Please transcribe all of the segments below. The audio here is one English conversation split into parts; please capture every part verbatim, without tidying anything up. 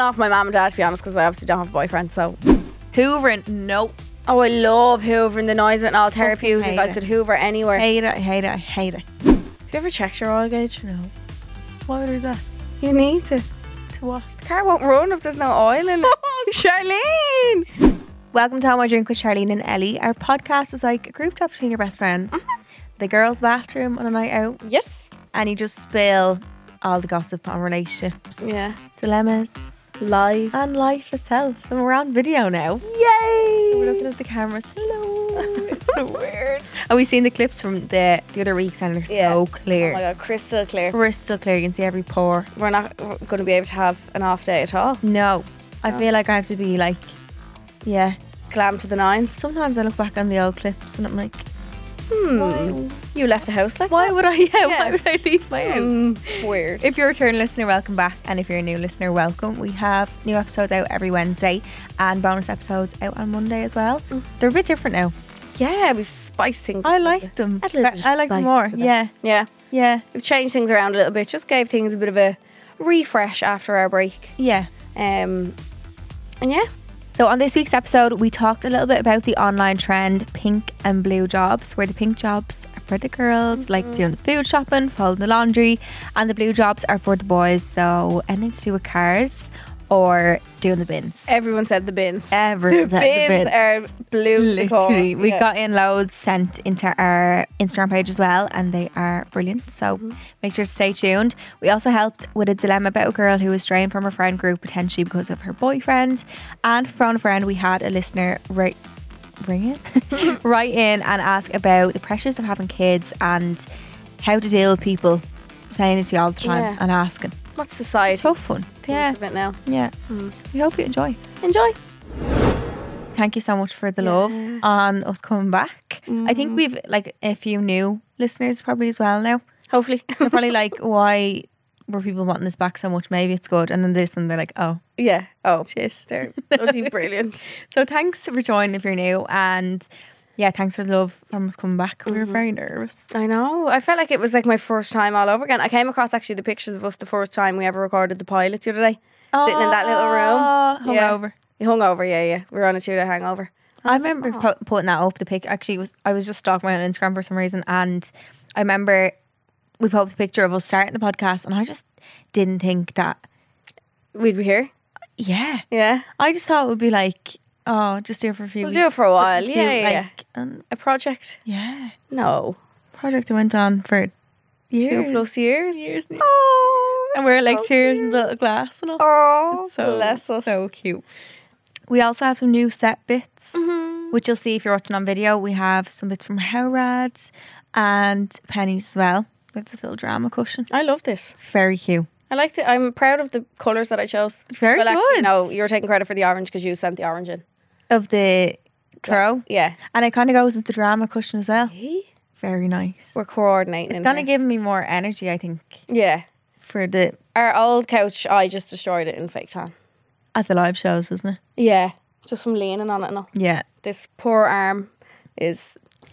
off my mum and dad, to be honest, because I obviously don't have a boyfriend. So Hoovering, no. oh, I love hoovering. The noise of it and all therapeutic. hate I it. could hoover anywhere. Hate it, I hate it, I hate it. Have you ever checked your oil gauge? No. Why would I do that? You need to. To what? The car won't run if there's no oil in it. Oh, Charlene! Welcome to How My Drink with Charlene and Ellie. Our podcast is like a group chat between your best friends. The girls' bathroom on a night out. Yes. And you just spill all the gossip on relationships, Yeah. dilemmas, Live. and life itself. And we're on video now. Yay! We're looking at the cameras. Hello. It's so weird. And we've seen the clips from the, the other weeks and they're Yeah. so Oh clear. my god, crystal clear. Crystal clear. You can see every pore. We're not going to be able to have an off day at all. No. I No. feel like I have to be like, yeah. Glam to the nines. Sometimes I look back on the old clips and I'm like, Hmm. why, You left the house like why would I, yeah, Yeah. why would I leave my house? Hmm. Weird. If you're a return listener, welcome back. And if you're a new listener, welcome. We have new episodes out every Wednesday and bonus episodes out on Monday as well. Mm. They're a bit different now. Yeah, we've spiced things I up a like bit. them. Add a little bit of I like them spice more. to them. Yeah, Yeah. yeah, We've changed things around a little bit. Just gave things a bit of a refresh after our break. yeah. Um, and yeah. So on this week's episode, we talked a little bit about the online trend pink and blue jobs, where the pink jobs are for the girls, Mm-hmm. like doing the food shopping, folding the laundry, and the blue jobs are for the boys, so anything to do with cars or doing the bins. Everyone said the bins. Everyone The said bins, the bins. are blue. to the core. Literally, we Yeah. got in loads sent into our Instagram page as well, and they are brilliant. So Mm-hmm. make sure to stay tuned. We also helped with a dilemma about a girl who was straying from her friend group potentially because of her boyfriend. And from a friend, we had a listener write, ring it, write in and ask about the pressures of having kids and how to deal with people saying it to you all the time Yeah. and asking. What's society? Tough fun. Yeah. Yeah, A bit now. yeah. Mm. We hope you enjoy. Enjoy. Thank you so much for the Yeah. love on us coming back. I think Mhm. we've like a few new listeners probably as well now. Hopefully. They're probably like, why were people wanting this back so much? Maybe it's good. And then this and they're like, oh, yeah. Oh, shit. they're bloody brilliant. So thanks for joining if you're new. And yeah, thanks for the love from us coming back. We were Mhm. very nervous. I know. I felt like it was like my first time all over again. I came across actually the pictures of us the first time we ever recorded the pilot the other day. Sitting in that little room. Yeah. Hungover. Hungover, yeah, yeah. We were on a two day hangover. I was like, remember "Oh." pu- putting that up. The pic actually was I was just stalking my own Instagram for some reason, and I remember we put up a picture of us starting the podcast, and I just didn't think that. We'd be here. Yeah, Yeah. I just thought it would be like, oh, just do it for a few. We'll weeks. do it for a while. Something Yeah, cute, yeah, yeah. like, and A project? yeah, No. project that went on for years, Two plus years. years, now. Oh. and we we're like so cheers in cute. the little glass and all. Oh, It's so bless us. so cute. We also have some new set bits, Mhm. which you'll see if you're watching on video. We have some bits from Howrad and Pennies as well. With this little drama cushion. I love this. It's very cute. I liked it. I'm proud of the colours that I chose. Very well, actually, good. no, you're taking credit for the orange because you sent the orange in. Of the throw. Yeah. And it kind of goes with the drama cushion as well. Hey, Very nice. we're coordinating. It's in kind of here. giving me more energy, I think, Yeah. for the Our old couch, I just destroyed it in fake tan. at the live shows, isn't it? Yeah. Just from leaning on it and all. Yeah. This poor arm is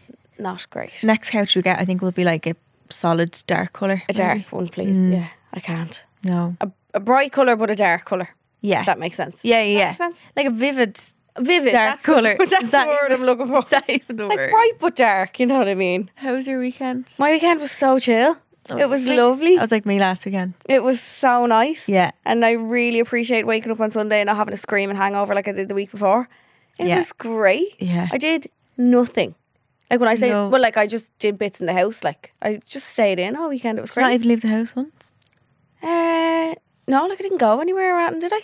not great. Next couch we get, I think, will be like a solid dark colour. A dark maybe. one, please. Mm. Yeah, I can't. No. A, a bright colour, but a dark colour. Yeah. If that makes sense. yeah, yeah, yeah. Makes sense? Like a vivid Vivid. dark that's colour. The, that's Is that the word even- I'm looking for. Is that even the Like word? bright but dark, you know what I mean? How was your weekend? My weekend was so chill. It was Lovely. lovely. That was like me last weekend. It was so nice. Yeah. And I really appreciate waking up on Sunday and not having a screaming hangover like I did the week before. It Yeah. was great. Yeah. I did nothing. Like when I say, No. well, like I just did bits in the house. Like I just stayed in all weekend. It was Did not great. even leave the house once? Uh, no, like I didn't go anywhere around, did I?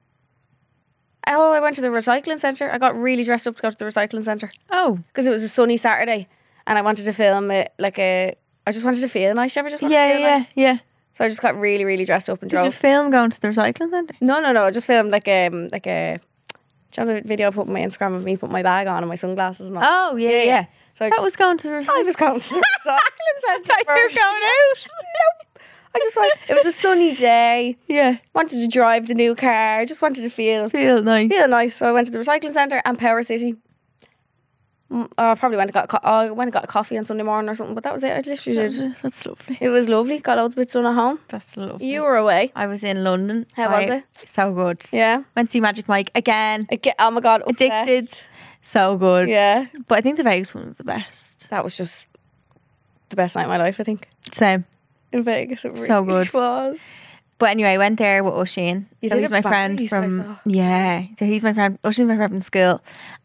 Oh, I went to the recycling centre. I got really dressed up to go to the recycling centre Oh. because it was a sunny Saturday and I wanted to film it like a. I just wanted to feel nice. You ever just want Yeah, to feel yeah, nice? yeah. So I just got really, really dressed up and Did you drove. film going to the recycling centre? No, no, no. I just filmed like um like a. Do you know the video I put on my Instagram of me putting my bag on and my sunglasses and all? Oh, yeah, yeah. yeah. So I, That was going to the I recycling was going to the recycling centre. You're first. going out. Nope. I just want. It was a sunny day. Yeah. Wanted to drive the new car. I just wanted to feel Feel nice. feel nice. So I went to the recycling centre and Power City. Mm, oh, I probably went and got a co- oh, I went and got a coffee on Sunday morning or something, but that was it. I literally did. That's lovely. It was lovely. Got loads of bits done at home. That's lovely. You were away. I was in London. How I, was it? So good. Yeah. Went to see Magic Mike again. I get, oh my god, obsessed. Addicted. So good. Yeah. But I think the Vegas one was the best. That was just the best night of my life, I think. Same. In Vegas, it really So good. was. But anyway, I went there with Oisin. You so did he's a my friend Barry's, I from saw. yeah. So he's my friend. Oisin's my friend from school,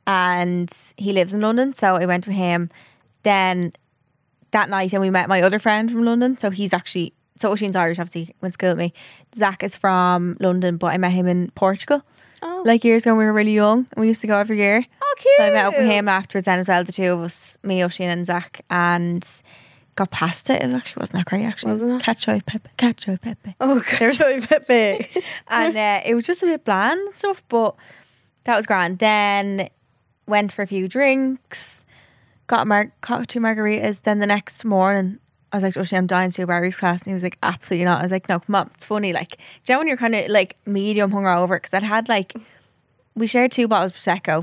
and he lives in London. So I went with him. Then that night, and we met my other friend from London. So he's actually so Oisin's Irish. Obviously, went to school with me. Zach is from London, but I met him in Portugal Oh, like years ago when we were really young, and we used to go every year. oh cute. So I met up with him afterwards, then as well, the two of us, me, Oisin, and Zach, and got pasta. It actually wasn't that great, actually. Wasn't it? Cacio pepe, cacio pepe. Oh, cacio pepe. And uh, it was just a bit bland and stuff, but that was grand. Then went for a few drinks, got, a mar- got two margaritas. Then the next morning, I was like, oh, shit, I'm dying to do a Barry's class. And he was like, absolutely not. I was like, no, come on, it's funny. Like, do you know when you're kind of like medium hungover? Because I'd had like, we shared two bottles of Prosecco.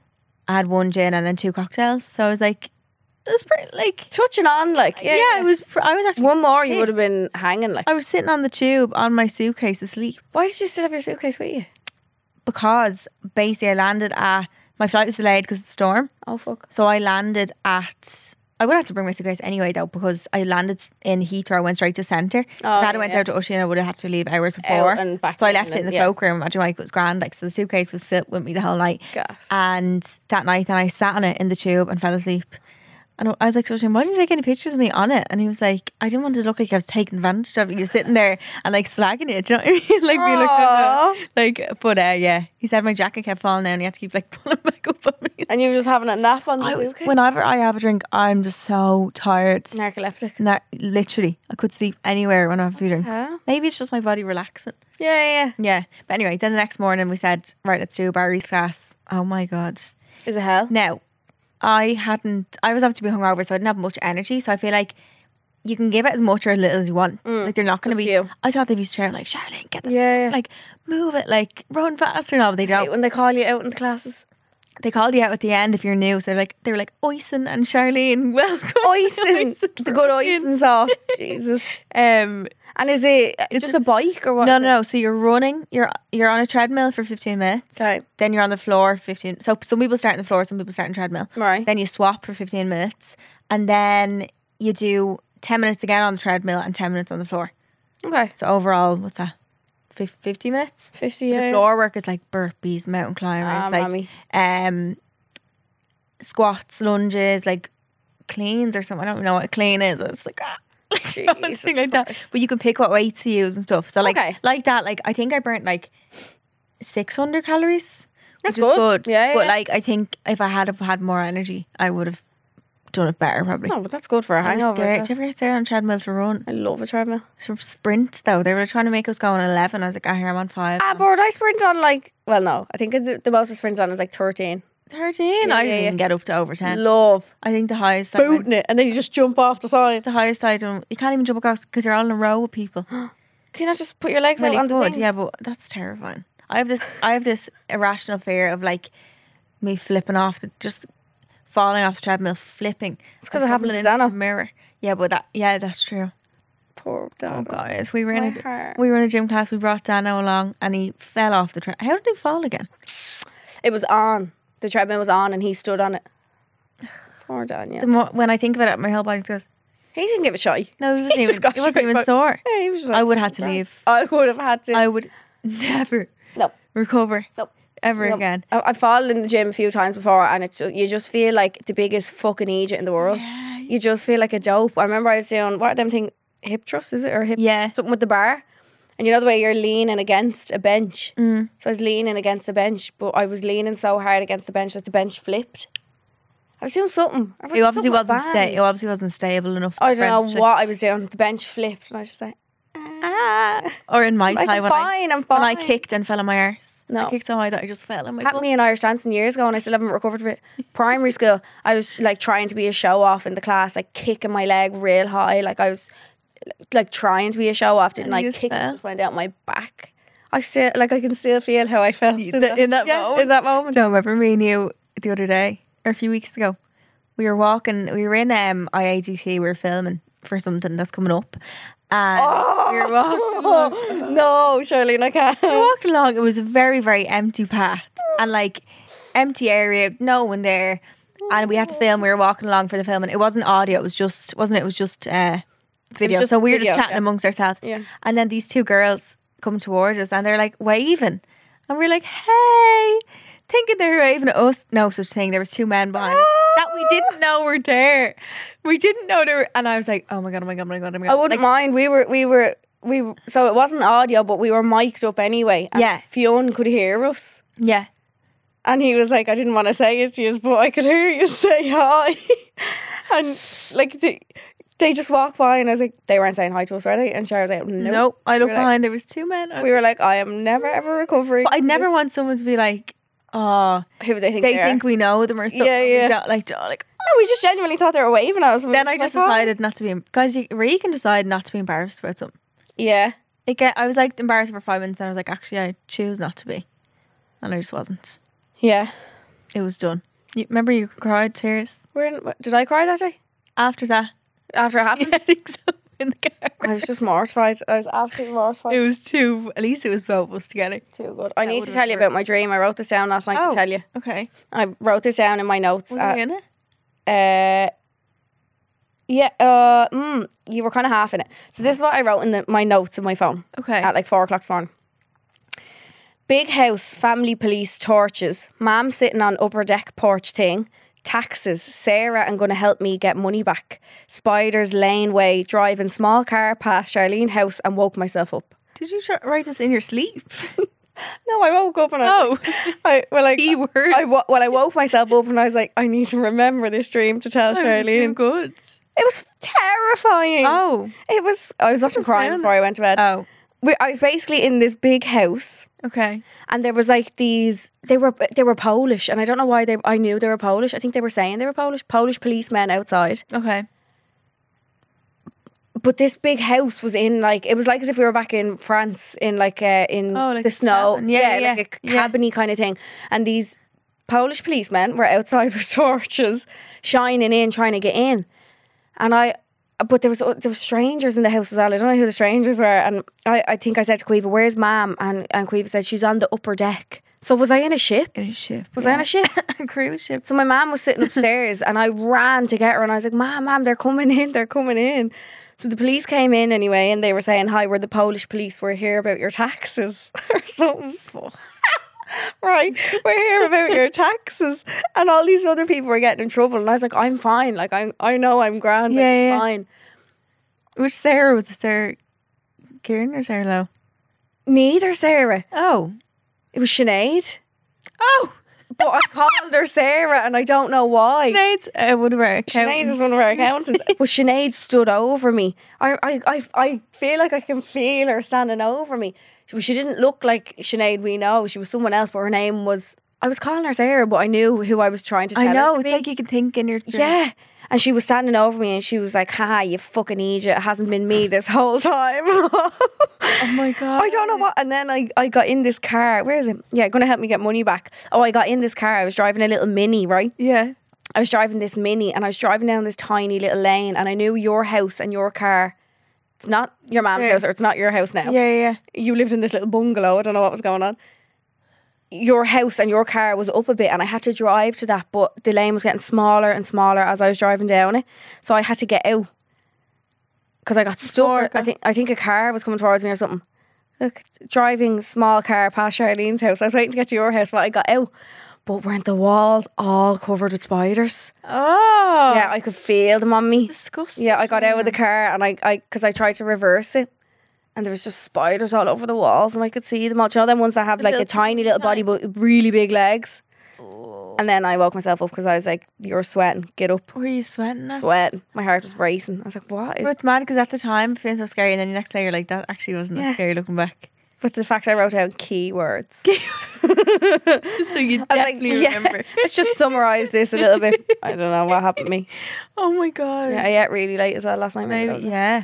I had one gin and then two cocktails. So I was like, it was pretty, like, Touching on, like, yeah. yeah, it was, pr- I was actually, One more, you pissed. would have been hanging, like. I was sitting on the tube on my suitcase asleep. Why did you still have your suitcase with you? Because basically I landed at, my flight was delayed because of the storm. Oh, fuck. So I landed at, I would have to bring my suitcase anyway though, because I landed in Heathrow, went straight to centre. Oh, if I had yeah, went yeah. out to Oisin, I would have had to leave hours Out before. and back So I in left it in and- the yeah. cloakroom. Imagine like it was grand. Like, so the suitcase was sit with me the whole night. Gas. And that night then I sat on it in the tube and fell asleep. And I was like, Oisin, why didn't you take any pictures of me on it? And he was like, I didn't want to look like I was taking advantage of it. You're sitting there and like slagging it. Do you know what I mean? Like, being Aww. like, like, but uh, yeah, he said my jacket kept falling down and he had to keep like pulling back up on me. And you were just having a nap on the I was, suitcase? whenever I have a drink, I'm just so tired. Narcoleptic. Na- literally, I could sleep anywhere when I have a few drinks. Huh? Maybe it's just my body relaxing. Yeah, yeah. Yeah, but anyway, then the next morning we said, right, let's do a Barry's class. Oh my god! Is it hell? Now, I hadn't. I was obviously hungover, so I didn't have much energy. So I feel like you can give it as much or as little as you want. Mm, like they're not going to up be. to you. I thought they'd be shouting like, Charlene, get the Yeah, yeah. like move it, like run faster. No, but they don't. Right, when they call you out in the classes. They called you out at the end if you're new. So they're like, they were like, Oisin and Charlene, welcome. Oisin. The good oisin sauce. Jesus. Um, And is it It's just a bike or what? no, no, no. So you're running. You're you're on a treadmill for fifteen minutes. Okay. Then you're on the floor for fifteen. So some people start on the floor, some people start on treadmill. Right. Then you swap for fifteen minutes, and then you do ten minutes again on the treadmill and ten minutes on the floor. Okay. So overall, what's that? Fif- fifty minutes. fifty, The yeah. floor work is like burpees, mountain climbers, Ah, like mommy. um, squats, lunges, like cleans or something. I don't know what a clean is. It's like ah. Jesus Something like that. But you can pick what weights to use and stuff. So like Okay. like that, like I think I burnt like six hundred calories. That's which is good. good. Yeah, But yeah. like I think if I had have had more energy, I would have done it better probably. No, but that's good for a I was hangover. scared. so. Did you ever get scared on treadmill to run? I love a treadmill. Sort of sprint though. They were trying to make us go on eleven. I was like, ah, here I'm on five. Ah, but I sprint on like, well, no. I think the, the most I sprint on is like thirteen. Thirteen. Yeah, I yeah, didn't yeah. even get up to over ten. Love. I think the highest I went, Booting it. And then you just jump off the side. the highest I done. You can't even jump across because you're all in a row with people. Can you not just put your legs Well, out you on the could, things? yeah, but that's terrifying. I have this, I have this irrational fear of like me flipping off the, just falling off the treadmill, flipping. It's 'cause and it happened tumbling to into Dano. the mirror. Yeah, but that, yeah, that's true. Poor Oh dog. guys, we were in My a, heart. we were in a gym class. We brought Dano along, and he fell off the treadmill. How did he fall again? It was on. The treadmill was on and he stood on it. Poor Daniel. The more, when I think about it, my whole body goes. He didn't give a shy. No, he wasn't He even. just got He wasn't straight even back. sore. Yeah, he was just I like, would have had to "Grand." leave. I would have had to. I would never no. recover No. ever No. again. I- I've fallen in the gym a few times before and it's you just feel like the biggest fucking idiot in the world. Yeah. You just feel like a dope. I remember I was doing, what are them thing, hip thrust, is it? Or hip, Yeah. something with the bar. And you know the way you're leaning against a bench? Mm. So I was leaning against the bench, but I was leaning so hard against the bench that the bench flipped. I was doing something. I It obviously something wasn't bad. sta- It obviously wasn't stable enough. I for don't know friendship. what I was doing. The bench flipped and I was just like, Ah. Or in my like, time I'm when I fine, I'm when fine. I kicked and fell on my arse. No. I kicked so high that I just fell on my Happened butt. to me in Irish dancing years ago and I still haven't recovered from it. Primary school, I was like trying to be a show off in the class, like kicking my leg real high. Like I was like trying to be a show off, didn't And I? you just Kick fell? just went out my back. I still, like I can still feel how I felt In that Yeah, moment? in that moment. Do you remember me and you the other day, or a few weeks ago? we were walking. We were in um I A T T. We were filming for something that's coming up, and Oh, we were walking. Along. no, Charlene, I can't. We walked along. It was a very very empty path and like empty area, no one there, and we had to film. We were walking along for the film, and it wasn't audio. It was just wasn't it? It was just uh video. just so we were video, just chatting yeah. amongst ourselves. Yeah. And then these two girls come towards us and they're like waving. And we're like, hey, thinking they were waving at us. No such thing. There was two men behind us that we didn't know were there. We didn't know they were. And I was like, oh my God, oh my God, oh my God, oh my God. I wouldn't like, mind. We were, we were, we. were- So it wasn't audio, but we were mic'd up anyway. And Yeah. Fionn could hear us, Yeah. and he was like, "I didn't want to say it to you, but I could hear you say hi." And like they, they just walked by, and I was like, "They weren't saying hi to us, were they?" And Sharon was like, "No." Nope. I looked We were like- behind. There was two men. I- We were like, "I am never ever recovering." but I'd from never this." want someone to be like, oh, Who do they think they they, think are? we know them or something. Yeah, We yeah. don't, like, don't, like, No, we just genuinely thought they were waving at us. and we then were I just like, "Hi." decided not to be, guys, you, where you can decide not to be embarrassed about something. Yeah. It get, I was like embarrassed for five minutes and I was like, actually, I choose not to be. And I just wasn't. Yeah. It was done. You remember you cried tears We're in, what- did I cry that day after that? after it happened? Yeah, I think so. In the car. I was just mortified. I was absolutely mortified. It was two. At least it was both of us together. Too good. I That need would've to tell you been about my dream. I wrote this down last night Oh. to tell you. Okay. I wrote this down in my notes. Was Uh, I in it? uh, yeah, uh, mm, you were kind of half in it. So this is what I wrote in the, my notes in my phone Okay. at like four o'clock this morning. Big house, family police, torches. Mom sitting on upper deck porch thing. Taxes. Sarah and gonna help me get money back. Spiders, laneway, driving small car past Charlene house and woke myself up. Did you try, write this in your sleep? No, I woke up and I, Oh, I well, like, key word. I wo- well, I woke myself up and I was like, I need to remember this dream to tell Too Charlene. good. It was terrifying. Oh. It was. I was watching was crying sound? before I went to bed. Oh. We, I was basically in this big house, Okay. and there was like these. They were they were Polish, and I don't know why they. I knew they were Polish. I think they were saying they were Polish. Polish policemen outside. Okay. But this big house was in like it was like as if we were back in France in like uh, in Oh, like the a snow. cabin. Yeah, yeah, like a yeah. cabiny kind of thing. And these Polish policemen were outside with torches, shining in, trying to get in. And I, but there was there were strangers in the house as well. I don't know who the strangers were. And I, I think I said to Quiva, "Where's Mom?" And and Quiva said she's on the upper deck. So was I in a ship? In a ship. Was I on a ship? a cruise ship? So my mum was sitting upstairs and I ran to get her and I was like, Mom, Mom, they're coming in, they're coming in. So the police came in anyway and they were saying, "Hi, we're the Polish police, we're here about your taxes," or something. Right, we're here about your taxes. And all these other people were getting in trouble and I was like, I'm fine, like I I know I'm grand, like, Yeah, it's yeah. fine. Which Sarah was it? Sarah Kieran or Sarah Lowe? Neither Sarah. Oh. It was Sinead. Oh. But I called her Sarah and I don't know why. Sinead's uh, one of our Sinead accountants. is one of our accountants. But Sinead stood over me. I, I, I, I feel like I can feel her standing over me. She, she didn't look like Sinead we know. She was someone else, but her name was... I was calling her Sarah, but I knew who I was trying to tell I know. her to It's be. like you can think in your... Yeah. And she was standing over me and she was like, "Ha, you fucking idiot. It hasn't been me this whole time." Oh my God. I don't know what. And then I, I got in this car. Where is it? Yeah, going to help me get money back. Oh, I got in this car. I was driving a little Mini, right? Yeah. I was driving this Mini and I was driving down this tiny little lane and I knew your house and your car. It's not your mom's Yeah. house or it's not your house now. Yeah, yeah, yeah. You lived in this little bungalow. I don't know what was going on. Your house and your car was up a bit and I had to drive to that, but the lane was getting smaller and smaller as I was driving down it. So I had to get out because I got stuck. I think I think a car was coming towards me or something. Look, driving small car past Charlene's house. I was waiting to get to your house, but I got out. But weren't the walls all covered with spiders? Oh. Yeah, I could feel them on me. Disgusting. Yeah, I got out of the car and I, I, because I tried to reverse it, and there was just spiders all over the walls, and I could see them all. Do you know them ones that have like a little tiny little body but really big legs? And then I woke myself up because I was like, "You're sweating. Get up." Were you sweating then? Sweating. My heart was racing. I was like, "What is?" But it's mad because at the time it feels so scary, and then the next day you're like, that actually wasn't that Yeah. scary looking back. But the fact I wrote down keywords. Just so you I was like, definitely yeah, remember. let's just summarise this a little bit. I don't know what happened to me. Oh my God. Yeah, I ate really late as well last night. Maybe that was Maybe, it. yeah.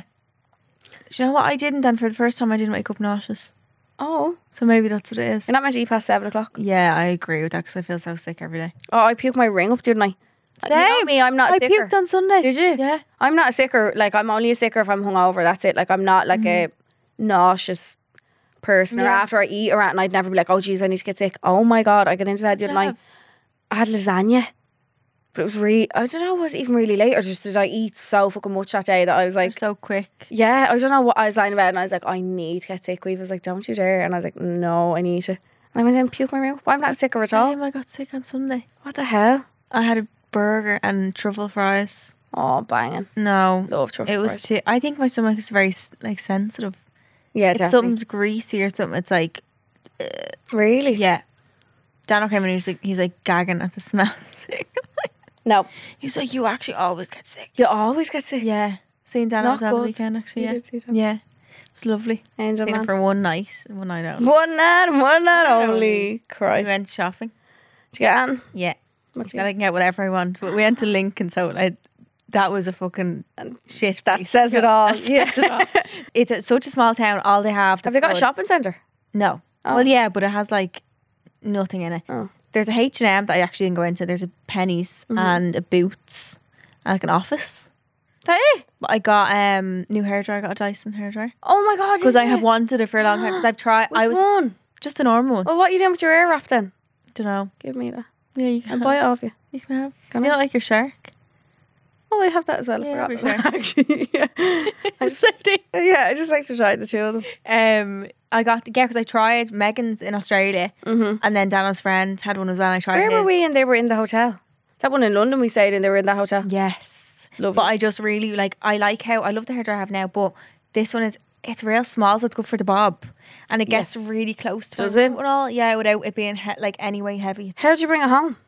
Do you know what I didn't? And for the first time, I didn't wake up nauseous. Oh, So maybe that's what it is. you're not meant to eat past seven o'clock. Yeah, I agree with that because I feel so sick every day. Oh, I puked my ring up, didn't I? You know Same. me, I'm not a I sicker. puked on Sunday. Did you? Yeah. I'm not a sicker. Like, I'm only a sicker if I'm hungover. That's it. Like, I'm not like a nauseous person. Or Yeah. after I eat or and I'd never be like, oh, geez, I need to get sick. Oh my God, I got into bed the other night. I had lasagna. But it was really, I don't know, was it even really late or just did I eat so fucking much that day that I was Like like, so quick. yeah, I don't know what I was lying in bed and I was like, I need to get sick. We was like, don't you dare. And I was like, no, I need to. And I went in and puked my mouth. Well, I'm not sicker at all. Same, I got sick on Sunday. What the hell? I had a burger and truffle fries. Oh, banging. No. Love truffle It was fries. too, I think my stomach is very like sensitive. Yeah, If definitely. something's greasy or something, it's like, Really? yeah. Daniel came in and he was like, he was like gagging at the smell. No. He was like, you actually always get sick. You always get sick. Yeah. Seeing Daniel Not was on the good. weekend actually. You Yeah. did see that. Yeah. It's lovely. Angel Seen it man. for one night. One night out. One night, one night One only. We Christ. went shopping. Did you get on? Yeah. What Said I can get whatever I want. But we went to Lincoln, so I, that was a fucking shit. That place. says it all. That says Yeah. it all. It's a, such a small town. All they have. Have they got a goods. shopping centre? No. Oh. Well, yeah, but it has like nothing in it. Oh. There's a H and M that I actually didn't go into. There's a Penny's Mhm. and a Boots and like an office. That it? But I got um new hairdryer. I got a Dyson hairdryer Oh my God. because I did have you? wanted it for a long time. Because I've tried. Which I was one? just a normal one. Well, what are you doing with your ear wrap then? Don't know. Give me that. Yeah, you can I'll have. buy it off you. You can have. Can you I? don't like your shark? Oh, I have that as well. Yeah, I for forgot. sure. Actually, yeah. I just, yeah, I just like to try the two of them. Um, I got yeah because I tried Megan's in Australia, Mm-hmm. and then Daniel's friend had one as well. And I tried. Where his. were we? And they were in the hotel. That one in London we stayed in. They were in that hotel. Yes. Lovely. But I just really like, I like how, I love the hairdryer I have now, but this one is, it's real small, so it's good for the bob. And it gets Yes. really close to Does my it? foot and all. Yeah, without it being he- like anyway heavy. How'd you bring it home?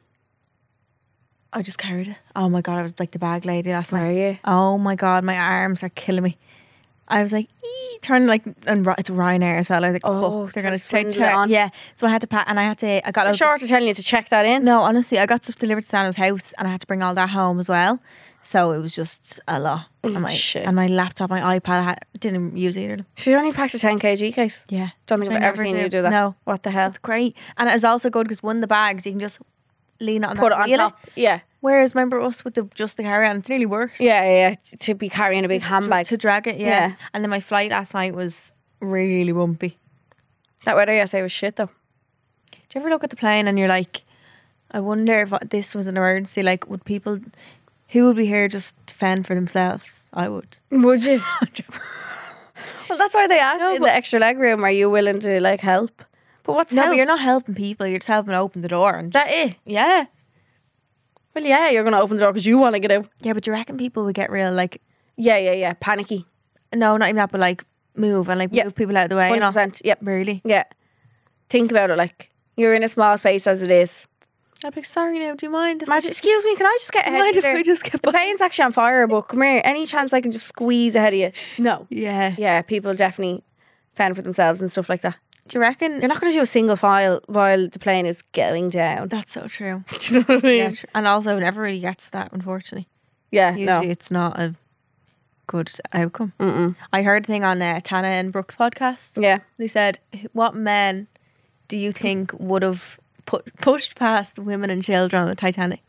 I just carried it. Oh my God, I was like the bag lady last night. Were you? Oh my God, my arms are killing me. I was like, ee, turning like, and Ry- it's Ryanair as well. I was like, Oh, oh, they're going to trying to take swindle it on. Yeah. So I had to pack, and I had to, I got I'm loads of- short of telling you to check that in. No, honestly, I got stuff delivered to Daniel's house and I had to bring all that home as well. So it was just a lot. Oh, and, my, shit. and my laptop, my iPad, I had, didn't use either of them. She only packed a ten kilograms case. Yeah. Don't think Which I've I ever never seen do. you do that. No. What the hell? That's great. And it's also good because one of the bags, you can just lean it on Put that it on wheel. top. Yeah. Whereas remember us with the just the carry on, it's nearly worse. Yeah, yeah, yeah. To be carrying a big To- handbag. To drag it, yeah. Yeah. And then my flight last night was really bumpy. That weather yesterday was shit though. Do you ever look at the plane and you're like, I wonder if this was an emergency, like would people, who would be here just to fend for themselves? I would. Would you? Well, that's why they asked No, you in but- the extra leg room. Are you willing to like help? But what's No, help? but you're not helping people, you're just helping open the door. And that it? yeah. Well, yeah, you're gonna open the door because you want to get out. Yeah, but do you reckon people would get real like, Yeah, yeah, yeah. Panicky. no, not even that, but like move and like Yeah. move people out of the way. You Hundred know? percent. Yep. Really? Yeah. Think about it. Like you're in a small space as it is. I'd be like, sorry now, do you mind? If Imagine. Excuse me. Can I just get do you ahead mind of if you I there? just get The by? plane's actually on fire, but come here. Any chance I can just squeeze ahead of you? No. Yeah. Yeah, people definitely fend for themselves and stuff like that. Do you reckon? You're not going to do a single file while the plane is going down. That's so true. Do you know what I mean? Yeah, tr- and also it never really gets that, unfortunately. Yeah, Usually no. it's not a good outcome. Mm-mm. I heard a thing on uh, Tana and Brooks' podcast. Yeah. They said, what men do you think would have pu- pushed past the women and children on the Titanic?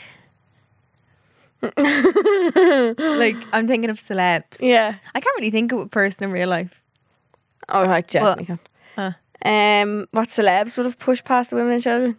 Like, I'm thinking of celebs. Yeah. I can't really think of a person in real life. Oh, I definitely can. Uh, Um, what celebs would have pushed past the women and children?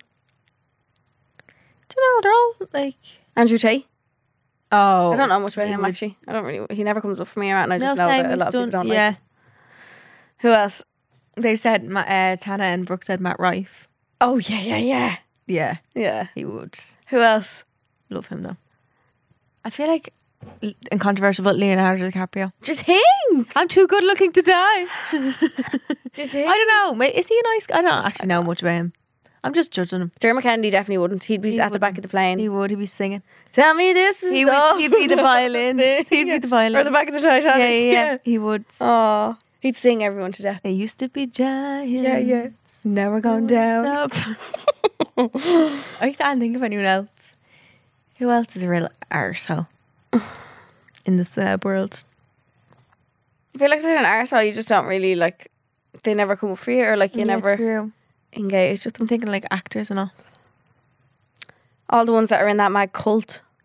do you know, they're all like... Andrew Tate. Oh. I don't know much about he him would- actually. I don't really. He never comes up for me around. I No, just know same, that a he's lot of done- people don't yeah. like. Who else? They said, Ma- uh, Tana and Brooks said Matt Rife. Oh yeah, yeah, yeah, Yeah, yeah. he would. Who else? Love him though. I feel like, and controversial, but Leonardo DiCaprio. Do you think? I'm too good looking to die. Do you think? I don't know. Ma- Is he a nice guy? I don't actually know much about him. I'm just judging him. Dermot Kennedy definitely wouldn't. He'd be He at the back of the wouldn't. plane. He would. He'd be singing. Tell me this is He would. all He'd be the for violin. this. He'd Yeah. be the violin. Or the back of the Titanic. yeah, yeah, yeah. He would. Oh, he'd sing everyone to death. They used to be giants. Yeah, yeah. Never gone down. Stop. I can't think of anyone else. Who else is a real arsehole in the celeb world? I feel like they're an arsehole. You just don't really like. They never come up for you, or like you Yeah, never True. engage with them. I'm thinking like actors and all. All the ones that are in that mad cult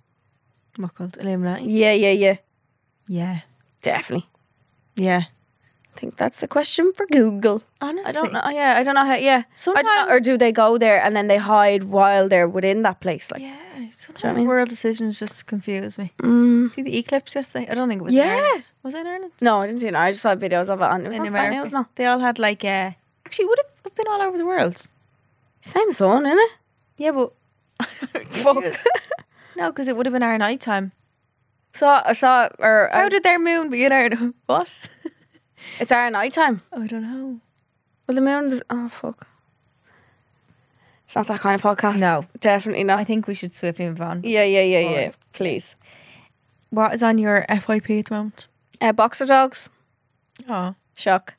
What called Illuminati? Yeah, yeah, yeah. Yeah. Definitely. Yeah. I think that's a question for Google. Honestly. I don't know. Yeah, I don't know how. Yeah, Sometimes, I don't know. Or do they go there and then they hide while they're within that place? Like, yeah. Sometimes Do you know what I mean? world decisions just confuse me. mm, See the eclipse yesterday? I don't think it was Yeah. in Ireland. Was it in Ireland? no, I didn't see it. I just saw videos of it on. It was In on Sky America. News, no. They all had like uh actually would it have been all over the world? Same sun, innit? Yeah, but Fuck. no, because it would have been our night time. saw I saw it, or How uh, did their moon be in our what? it's our night time. Oh, I don't know. Well, the moon. Does, oh fuck. It's not that kind of podcast. No. definitely not. I think we should swiftly move on. Yeah, yeah, yeah, yeah. Alright. Please. What is on your F Y P at the moment? Uh, boxer dogs. Oh, Shock.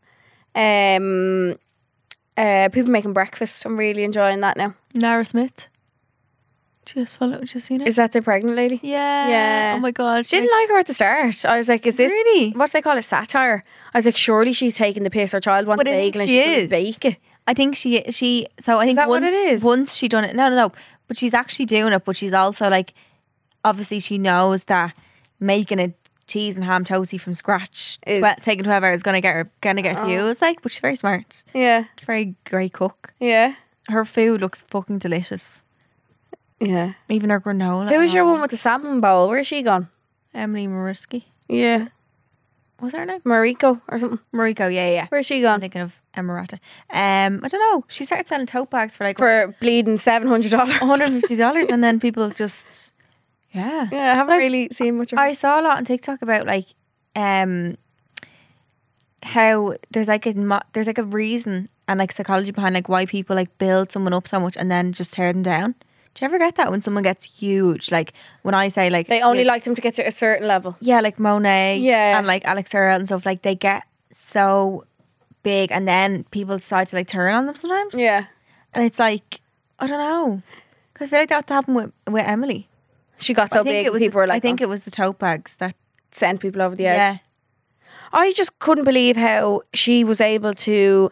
Um. Uh, people making breakfast. I'm really enjoying that now. Nara Smith. Just follow. Just seen it. Is that the pregnant lady? Yeah. Yeah. Oh my god. she Didn't like her at the start. I was like, is this Really? what do they call it? Satire. I was like, surely she's taking the piss. Her child wants But I think bagel and she she's going is. to bake it. I think she she. So I think that what once it is? once she done it. No, no, no. But she's actually doing it. But she's also like, obviously she knows that making a cheese and ham toasty from scratch, Is- well, taking twelve hours, is gonna get her gonna get Oh. views. Like, but she's very smart. Yeah, She's a very great cook. yeah, Her food looks fucking delicious. yeah. Even her granola. Who was your Oh. one with the salmon bowl? Where's she gone? Emily Mariski. Yeah, Was her name? Mariko or something. Mariko. Yeah, yeah. Where's she I'm gone? thinking of Emirata. Um, I don't know. She started selling tote bags for like For bleeding seven hundred dollars. one hundred fifty dollars, and then people just, yeah. Yeah, I haven't I've- really seen much of her. I saw a lot on TikTok about like, um, how there's like a mo- there's like a reason and like psychology behind like why people like build someone up so much and then just tear them down. Do you ever get that when someone gets huge? Like when I say like They only yeah, like them to get to a certain level. yeah, like Monet, Yeah. and like Alex Earl and stuff. Like they get so big, and then people decide to like turn on them sometimes. Yeah. And it's like, I don't know. Because I feel like that happened with, with Emily. She got I so think big, it was, people were like, I think oh, it was the tote bags that, sent people over the edge. yeah. I just couldn't believe how she was able to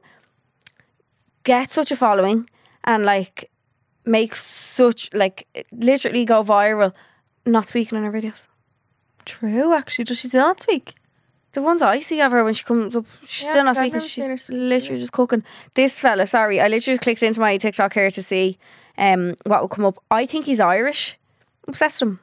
get such a following and like make such, like, literally go viral, not speaking in her videos. True, actually. Does she not speak? The ones I see of her when she comes up, she's Yeah, still not I've speaking. never seen her She's speak. literally just cooking. This fella, sorry, I literally just clicked into my TikTok here to see um what would come up. I think he's Irish. Obsessed with him.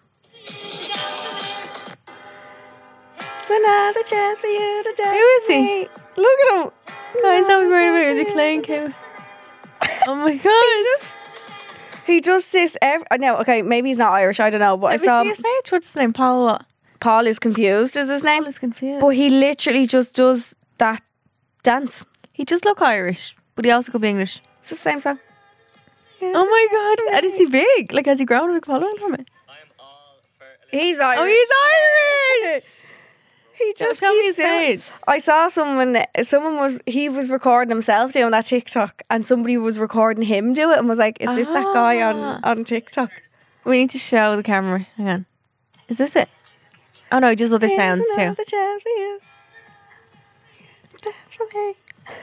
It's another chance for you to dance. Who is he? with me. Look at him. Guys, I was worried about the clown came. Oh my god. He does this every. Now, okay, maybe he's not Irish. I don't know, but Let I me saw see his face. What's his name? Paul what? Paul is confused. Is his name? Paul is confused. But he literally just does that dance. He just look Irish, but he also could be English. It's the same song. Oh my god. And is he big? Like, has he grown a following from it? He's Irish. Oh, he's Irish! He just Tell me keeps his doing it. face. I saw someone. Someone was. He was recording himself doing that TikTok, and somebody was recording him do it, and was like, "Is this that guy on Ah. on TikTok?" We need to show the camera. Hang on. Is this it? Oh no, he does other sounds Here's too. another chance for you. Dance for me.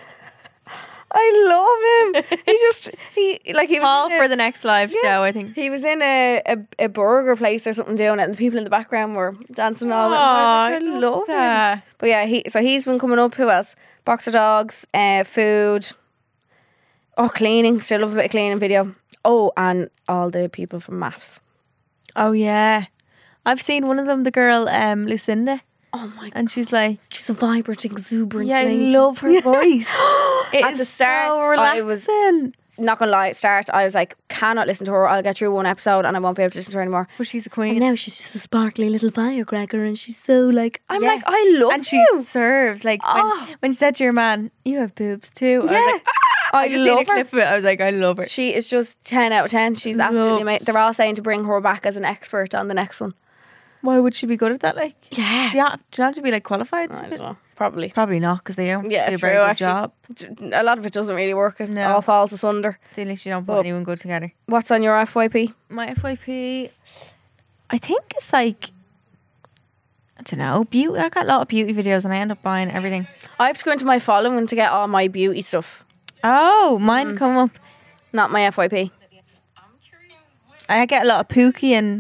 I love him. He just he like he was Paul in a- for the next live Yeah. show, I think. He was in a, a, a burger place or something doing it, and the people in the background were dancing and all. that. I was like, I love him. that. But yeah, he so he's been coming up. Who else? Boxer dogs, uh, food. Oh, cleaning. Still love a bit of cleaning video. Oh, and all the people from maths. Oh yeah. I've seen one of them, the girl, um, Lucinda, Oh my god, and she's like, she's a vibrant, exuberant. yeah, I lady. love her voice. It At is the start, so I was relaxing. not gonna lie. At start, I was like, cannot listen to her. I'll get through one episode and I won't be able to listen to her anymore. But she's a And queen. now she's just a sparkly little firecracker, and she's so like, I'm Yeah. like, I love And she you. serves. Like, Oh. when, when she said to your man, you have boobs too. I Yeah. was like, I I just seen a love her. clip of it. I was like, I love her. She is just ten out of ten. She's Love. absolutely amazing. They're all saying to bring her back as an expert on the next one. Why would she be good at that? Like, Yeah. do you have, do you have to be like qualified? I to don't be- know. Probably. Probably not, because they don't Yeah, do a true. very good actually, job. D- a lot of it doesn't really work. It No. all falls asunder. At least you don't put But- anyone good together. What's on your F Y P? My F Y P, I think it's like, I don't know, beauty. I got a lot of beauty videos and I end up buying everything. I have to go into my following to get all my beauty stuff, Oh, mine come up. not my F Y P. I get a lot of Pookie and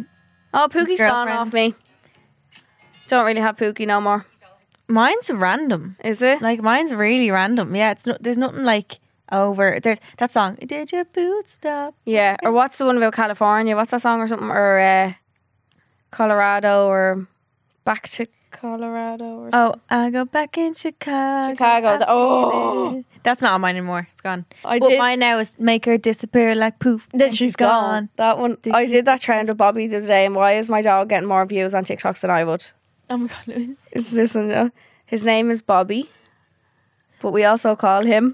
Oh, Pookie's gone girlfriends. off me. Don't really have Pookie no more. Mine's random. Is it? Like mine's really random. Yeah, it's no, there's nothing like over there. That song. Did your boots stop? Yeah. Or what's the one about California? What's that song or something? Or uh, Colorado or Back to Colorado or something? Oh, I go back in Chicago. Chicago. I The- oh. feel it. That's not on mine anymore. It's gone. I But did. mine now is make her disappear like poof. Then and she's gone. That one. Did I you- did that trend with Bobby the other day. And why is my dog getting more views on TikToks than I would? Oh my god. It's this one. Yeah. His name is Bobby, but we also call him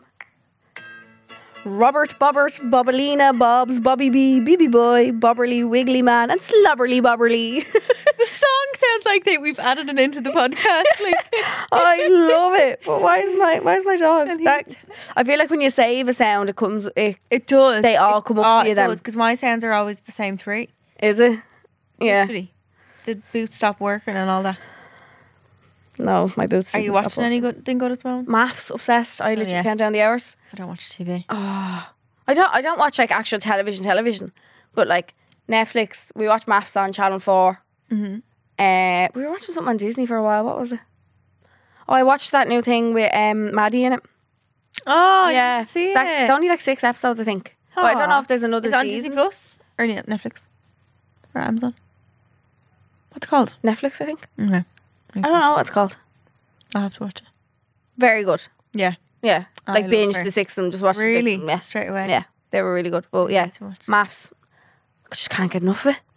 Robert, Bobbert, Bobbalina, Bobs, Bobby B, B B Boy, Bobberly, Wiggly Man, and Slobberly Bobberly. The song sounds like they we've added it into the podcast. Like, I love it. But why is my why is my dog? And That, he's- I feel like when you save a sound, it comes. It, it does. they all come up Oh, to you. it Then does because my sounds are always the same three. is it? Yeah. Literally. The boots stop working and all that. No, my boots. Are you didn't stop watching any good thing good at the moment? Maths obsessed. I literally yeah. count down the hours. I don't watch T V. Oh, I don't. I don't watch like actual television, television, but like Netflix. We watch Maths on Channel Four. Mm-hmm. Uh, we were watching something on Disney for a while. What was it? Oh, I watched that new thing with um Maddie in it. Oh, yeah, yeah. See that, it. it's only like six episodes, I think. But I don't know Aw. if there's another Is it on season. Disney Plus or ne- Netflix or Amazon? What's it called? Netflix, I think. Okay. I don't know what it's called. I'll have to watch it. Very good. Yeah. Yeah, I like love binge her. the six of them. Just watch the six Really? of them. Yeah, Straight away. yeah, they were really good. But yeah, Nice to watch. Maths. I just can't get enough of it.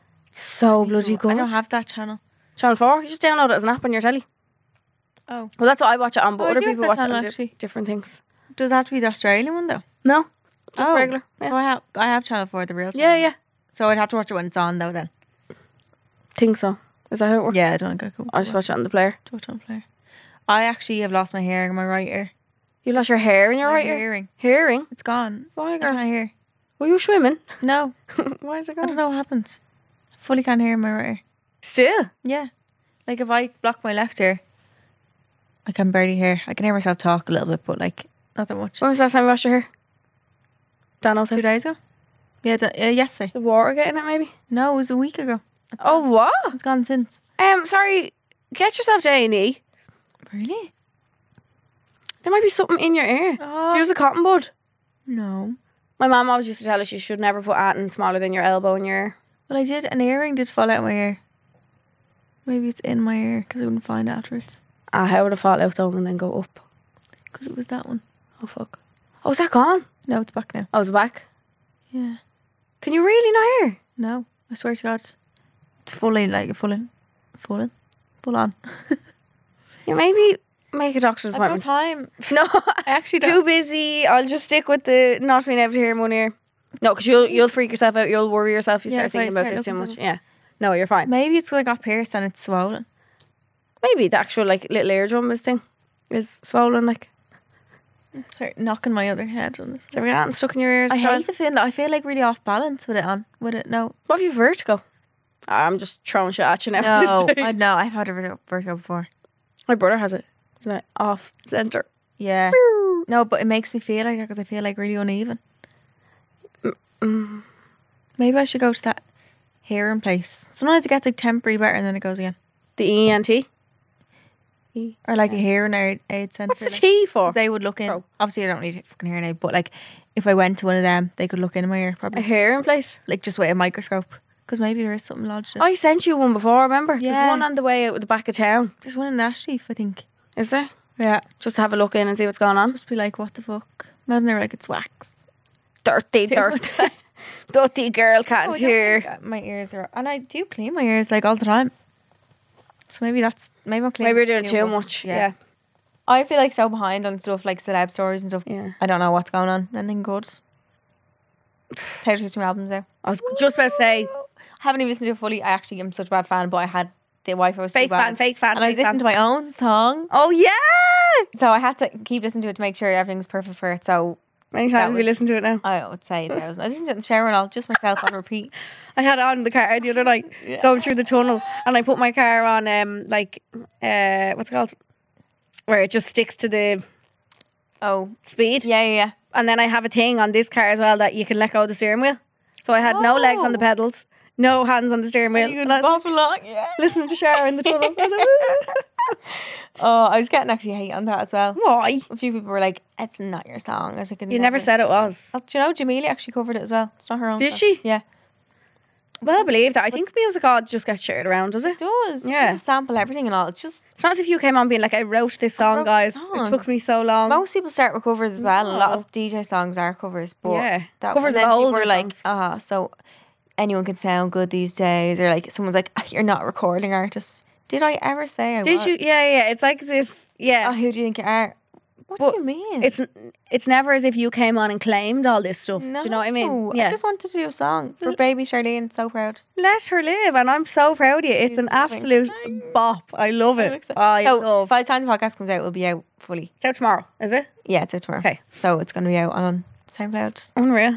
So bloody good. I don't have that channel. Channel Four. You just download it as an app on your telly. Oh. Well, that's what I watch it on, but Oh, I other do have people that watch it channel, on di- actually. different things. Does it have to be the Australian one though? No, just Oh. regular. Yeah. So I have I have Channel Four, the real channel. yeah, yeah. So I'd have to watch it when it's on though then. Think so. Is that how it works? Yeah, I don't think I could I just watch it on the player. to watch on player. I actually have lost my hair in my right ear. You lost your hair in your My right ear. hearing. Hearing. It's gone. Why, I girl? can't hear. Were you swimming? No, Why is it I don't gone? know what happened. Fully can't hear in my right ear. Still. Yeah. Like if I block my left ear, I can barely hear. I can hear myself talk a little bit, but like not that much. When was the last time you washed your hair? Dano's Two house. days ago? Yeah, d- uh, yesterday. The water getting it maybe? No, it was a week ago. It's Oh, gone. what? It's gone since. Um, sorry. Get yourself to A and E. Really? There might be something in your ear. Oh. Did you use a cotton bud? No. My mum always used to tell us you should never put anything smaller than your elbow in your ear. Well, I did. An earring did fall out of my ear. Maybe it's in my ear because I wouldn't find it afterwards. Ah, how would it fall out though and then go up? Because it was that one. Oh, fuck. Oh, is that gone? No, it's back now. Oh, it's back. Yeah. Can you really not hear? No, I swear to God. It's fully, like, full in. Full in. Full on. Yeah, maybe make a doctor's I've no appointment. time. No, I actually too don't. busy. I'll just stick with the not being able to hear in one ear. No, because you'll you'll freak yourself out. You'll worry yourself. You Yeah, start if I thinking about start this too looking much. something. Yeah. No, you're fine. Maybe it's because I got pierced and it's swollen. Maybe the actual like little eardrum is thing is swollen. Like, Start knocking my other head on this. have you gotten stuck in your ears? I as a child? hate the feeling. I feel like really off balance with it on. With it, no. What have you vertigo? I'm just throwing shit at you now. No, This day. I know. I've had a vertigo vertigo before. My brother has it. Isn't it? Off center. Yeah. No, but it makes me feel like that because I feel like really uneven. Mm. Maybe I should go to that hearing place. Sometimes it gets like temporary better and then it goes again. The E N T. Or like a hearing aid, aid centre. What's the like, T for? 'cause they would look in. Oh. Obviously, I don't need a fucking hearing aid, but like if I went to one of them, they could look in my ear A probably. hearing place. Like just with a microscope. Because maybe there is something lodged in. I sent you one before. Remember? There's Yeah. one on the way out the back of town. There's one in Ashleaf, I think. Is there? Yeah. Just to have a look in and see what's going on. Just be like, what the fuck? Imagine they were like, it's wax. Dirty, Too dirty, much. dirty girl can't Oh, I don't hear. think, uh, My ears are, and I do clean my ears like all the time. So maybe that's maybe I'm cleaning. Maybe you're doing too too much. much. Yeah. Yeah. I feel like so behind on stuff like celeb stories and stuff. Yeah. I don't know what's going on. Anything good? Taylor Swift's new albums out. I was just about to say, I haven't even listened to it fully. I actually am such a bad fan, but I had the Wi-Fi was fake too bad. fan, fake fan, and I was fake fan. listening to my own song, Oh yeah! so I had to keep listening to it to make sure everything was perfect for it. So Many That times we was- listen to it now. I would say that I was. I was listening to it in the shower and all, just myself on repeat. I had it on in the car the other night, Yeah. going through the tunnel, and I put my car on um like uh what's it called, where it just sticks to the Oh, speed, yeah, yeah, yeah. and then I have a thing on this car as well that you can let go of the steering wheel. So I had no legs on the Oh. pedals, no hands on the steering wheel. You could And I was bop along, yeah. listening to Shara in the tunnel. I was like, "Woo." Oh, I was getting actually hate on that as well. Why? A few people were like, "It's not your song." I was like, You never said it was. Oh, do you know Jamelia actually covered it as well? It's not her own. Did song. she? Yeah, Well, I believe that. I think music odd just gets shared around, does it? it does. Yeah. People sample everything and all. It's just It's not as if you came on being like, I wrote this song, wrote the guys. song. It took me so long. most people start with covers as well. A lot No. of D J songs are covers, but Yeah. that, Covers and of then people older were like, songs. uh so anyone can sound good these days. Or like someone's like, "You're not a recording artist." Did I ever say I Did was? you? Yeah, yeah. It's like as if, yeah. Oh, who do you think you are? What But do you mean? It's it's never as if you came on and claimed all this stuff. no, Do you know what I mean? I Yeah. just wanted to do a song for baby Charlene. So proud. Let her live, and I'm so proud of you. It's She's an loving. absolute bop. I love I'm it. excited. I so love. by the time the podcast comes out, it'll be out fully. It's out tomorrow, is it? Yeah, it's out tomorrow. Okay. So it's going to be out on SoundCloud. Unreal.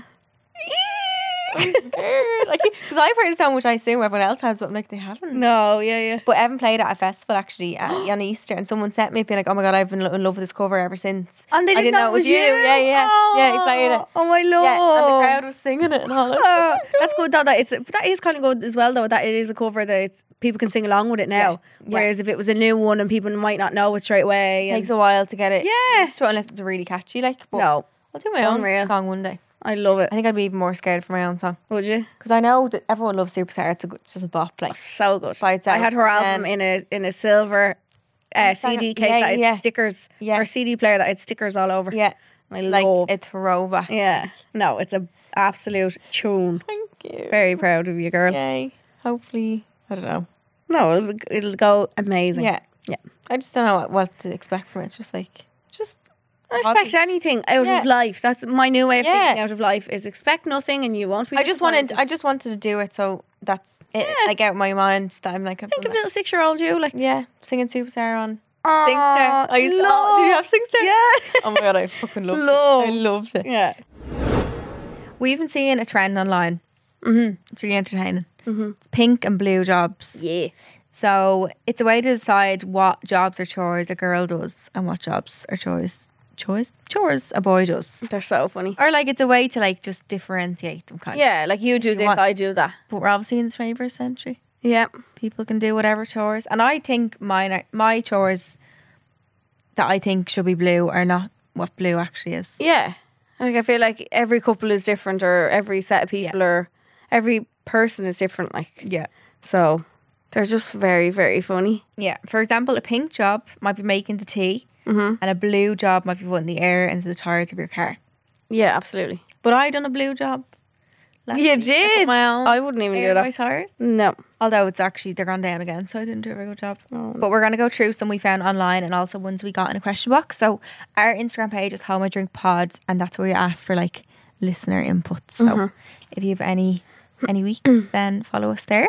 like, because I've heard a song which I assume everyone else has, but I'm like, they haven't. No, yeah, yeah. But Evan played at a festival actually at, on Easter, and someone sent me being like, "Oh my god, I've been in love with this cover ever since." And they I didn't, know it was you. Yeah, yeah, yeah. He played it. Oh my lord. Yeah, and the crowd was singing it and all. Oh, that's good though. That it's that is kind of good as well though. That it is a cover that it's, people can sing along with it now. Yeah, yeah. Whereas if it was a new one and people might not know it straight away. It and- takes a while to get it. Yeah. Used to it unless it's really catchy. Like, but no, I'll do my own Unreal. song one day. I love it. I think I'd be even more scared for my own song Would you? because I know that everyone loves Superstar. It's a good, it's just a bop. Like, So good. by itself. I had her album And in a in a silver uh, sang C D it- case yeah, that had yeah. stickers Yeah. or C D player that had stickers all over. yeah, I like love. a throwback. Yeah. No, it's a absolute tune. Thank you. Very proud of you, girl. Yay. Hopefully, I don't know. No, it'll, it'll go amazing. Yeah, Yeah. I just don't know what, what to expect from it. It's just like, just I expect anything out Yeah. of life. That's my new way of Yeah. thinking out of life is expect nothing and you won't be I just wanted, disappointed. I just wanted to do it, so that's it. Yeah. Like out of my mind that I'm like, I've think done of little six year old you like that. Yeah, singing Superstar on Aw, Singstar. I used to, oh, did you have Singstar? Yeah. Oh my god, I fucking loved Love. it. I loved it. Yeah. We've been seeing a trend online. Mm-hmm. It's really entertaining. Mm-hmm. It's pink and blue jobs. Yeah. So it's a way to decide what jobs or chores a girl does and what jobs or chores chores chores a boy does. They're so funny. Or like it's a way to like just differentiate them kind of. Yeah, like you do You this, want- I do that. But we're obviously in the twenty-first century. Yeah. People can do whatever chores, and I think mine are, my chores that I think should be blue are not what blue actually is. Yeah. Like I feel like every couple is different or every set of people or every person is different like. Yeah. So they're just very, very funny. Yeah. For example, a pink job might be making the tea, Mm-hmm. and a blue job might be putting the air into the tires of your car. Yeah, absolutely. But I done a blue job. last You week. I put did? my own I wouldn't even air do in my that. tires. No. Although it's actually they're gone down again, so I didn't do a very good job. Oh, But we're going to go through some we found online and also ones we got in a question box. So our Instagram page is Home I Drink Pod, and that's where we ask for like listener input. So Mhm. if you have any any weeks, then follow us there.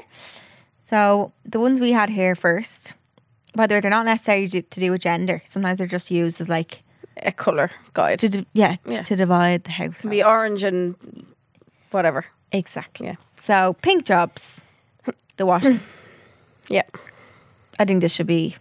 So the ones we had here first, by the way, they're not necessarily to, to do with gender. Sometimes they're just used as like a colour guide. to di- yeah, Yeah. to divide the house. Can be orange and whatever. Exactly. Yeah. So pink jobs, the washing. Yeah. I think this should be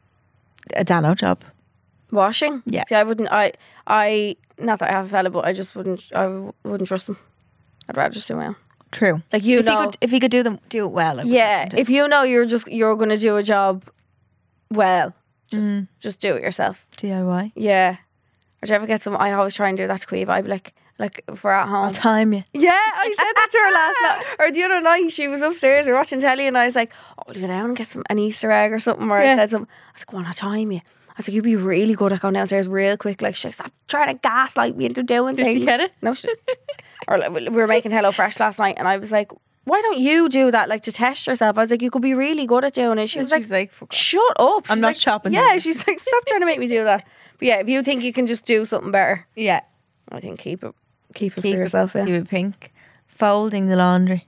a Dano job. Washing? Yeah. See, I wouldn't, I, I, not that I have a fella, but I just wouldn't, I w- wouldn't trust them. I'd rather just do my own. True. Like you if know. he could, if he could do them, do it well. I would Yeah. recommend it. If you know you're just, you're going to do a job well, just, Mm. just do it yourself. D I Y. Yeah. Or do you ever get some, I always try and do that to Queeve. I'd be like, like if we're at home. I'll time you. Yeah, I said that to her last night. Or the other night, she was upstairs, we were watching telly, and I was like, oh, will you go down and get some an Easter egg or something? Or Yeah. I said something. I was like, go on, I'll time you. I was like, you'd be really good at going downstairs real quick. Like, she's like, stop trying to gaslight me into doing Did things. she get it? No, she didn't. Or like, we were making Hello Fresh last night, and I was like, why don't you do that, like, to test yourself? I was like, you could be really good at doing it. She was like, She's like, fuck off. shut up. I'm She's not like, chopping Yeah, down. she's like, stop trying to make me do that. But yeah, if you think you can just do something better, Yeah. I think keep it, keep it Keep for it- yourself. Yeah. Keep it pink. Folding the laundry.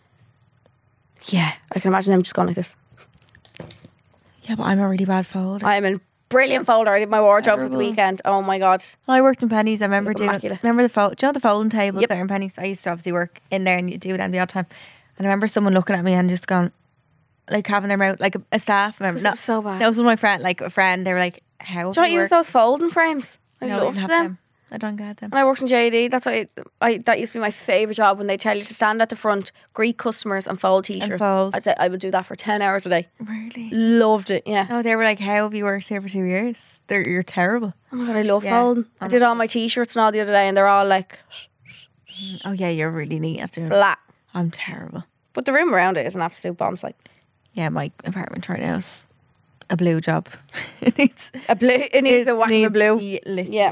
Yeah, I can imagine them just going like this. Yeah, but I'm a really bad folder. I, I'm a brilliant folder. I did my wardrobes at the Terrible. weekend. Oh my god. worked in Pennies. I remember doing. Immaculate. Remember the fold? Do you know the folding tables Yep. there in Pennies? I used to obviously work in there, and you do it at the odd time. And I remember someone looking at me and just going, like having their mouth, like a, a staff member. It No, was so bad. no, it was one of my friend, like a friend. They were like, "How?" Do you not do you use work? those folding frames? I No, I love didn't have them. them. I don't get them. And I worked in J D. That's why I, I that used to be my favourite job, when they tell you to stand at the front, greet customers and fold t-shirts. And fold. I'd say I would do that for ten hours a day. Really? Loved it, yeah. No, they were like, how have you worked here for two years? They're, you're terrible. Oh my God, I love Yeah. folding. I did all my t-shirts and all the other day, and they're all like Oh yeah, you're really neat at doing it. flat. I'm terrible. But the room around it is an absolute bomb site. Yeah, my apartment right now is a blue job. it needs A blue, it needs a whack of a needs- blue. yeah, literally. Yeah.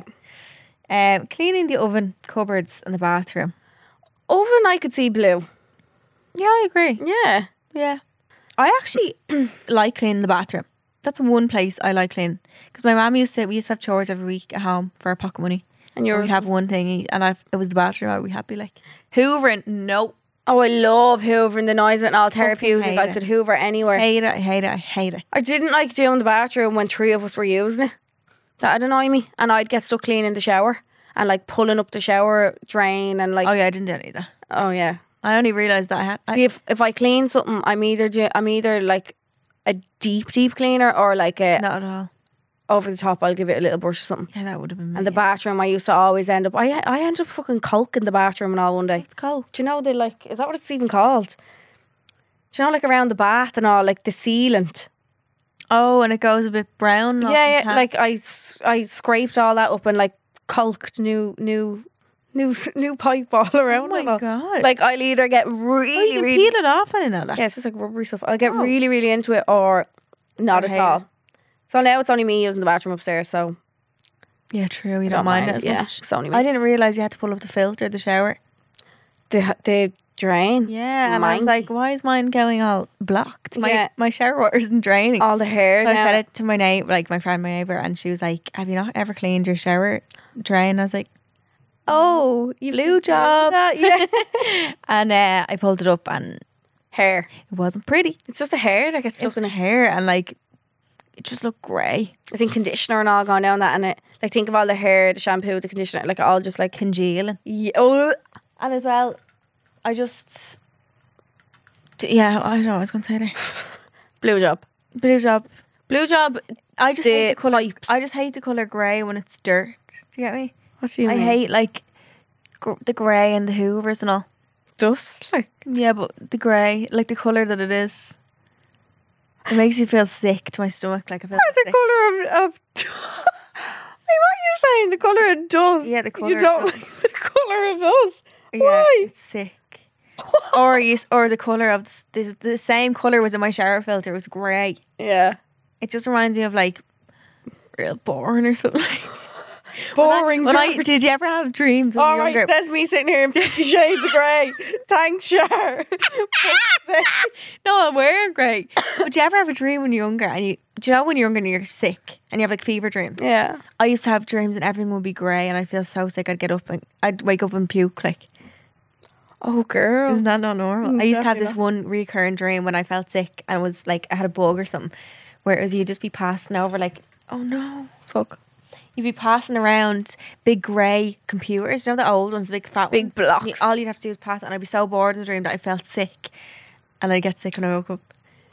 Um, cleaning the oven, cupboards, and the bathroom. Oven, I could see blue. Yeah, I agree. Yeah. Yeah. I actually like cleaning the bathroom. That's one place I like cleaning. Because my mum used to, we used to have chores every week at home for our pocket money. And And you're we'd have one thing, and I, it was the bathroom. I'd be happy. Like, hoovering, no. Oh, I love hoovering, the noise of it and all therapeutic. hate I it. could hoover anywhere. Hate it, I hate it, I hate it. I didn't like doing the bathroom when three of us were using it. That'd annoy me. And I'd get stuck cleaning the shower and like pulling up the shower drain and like, Oh oh, yeah, I didn't do any of that. yeah. I only realised that I had. I, See, if, if I clean something, I'm either do, I'm either like a deep, deep cleaner or like a not at all. over the top. I'll give it a little brush or something. Yeah, that would have been me. And the bathroom, I used to always end up, I I ended up fucking caulking the bathroom and all one day. It's cold. Do you know they like, is that what it's even called? Do you know like around the bath and all, like the sealant? Oh, and it goes a bit brown. off Yeah, the yeah. top. Like I, s- I scraped all that up and like caulked new, new, new, new pipe all Oh around. my and all. god! Like I'll either get oh, really, you can really, peel it off. I didn't know that. yeah, it's just like rubbery stuff. I'll get Oh. really, really into it or not I at hate all. it. So now it's only me using the bathroom upstairs, so Yeah, true. You I don't, mind, it as yeah, much. it's only me. I didn't realise you had to pull up the filter, the shower. the the drain, Yeah, and I was Manky. like, why is mine going all blocked? My Yeah. my shower water isn't draining. all the hair. So I now. said it to my neighbor, like my friend, my neighbor, and she was like, "Have you not ever cleaned your shower drain?" I was like, Oh, you "Blue job." Yeah, and uh, I pulled it up, and hair. it wasn't pretty. It's just the hair that gets It was stuck in the it. hair, and like it just looked grey, I think conditioner and all going down that, and it like think of all the hair, the shampoo, the conditioner, like all just like congealing. yeah, oh, And as well, I just d- yeah, I don't know what I was going to say there. blue job. Blue job. Blue job. I just The hate the colour. pipes. I just hate the colour grey when it's dirt. Do you get me? What do you I mean? hate like gr- the grey and the hoovers and all. dust. Like Yeah, but the grey, like the colour that it is, it makes you feel sick to my stomach. Like I feel the sick. color of. of Wait, what are you saying? The color of dust. Yeah, the colour You of don't dust. like the color of dust. Yeah, Why? it's sick. or you, s- or the colour of s- the, the same colour was in my shower filter. It was grey. Yeah. It just reminds me of like real boring or something. Boring. When I, dirt. did you ever have dreams when All you were right, younger? there's me sitting here in Fifty Shades of Grey. Thanks, Shar. No, I'm wearing grey. But do you ever have a dream when you're younger and you do you know when you're younger and you're sick and you have like fever dreams? Yeah. I used to have dreams and everything would be grey and I'd feel so sick. I'd get up and I'd wake up and puke. Like, Oh, girl. isn't that not normal? Mm, I used to have definitely this one recurring dream when I felt sick and it was like I had a bug or something, where it was you'd just be passing over like, oh no, Fuck. you'd be passing around big grey computers, you know the old ones, the big fat Big ones. blocks. And you- all you'd have to do was pass, and I'd be so bored in the dream that I felt sick, and I'd get sick when I woke up.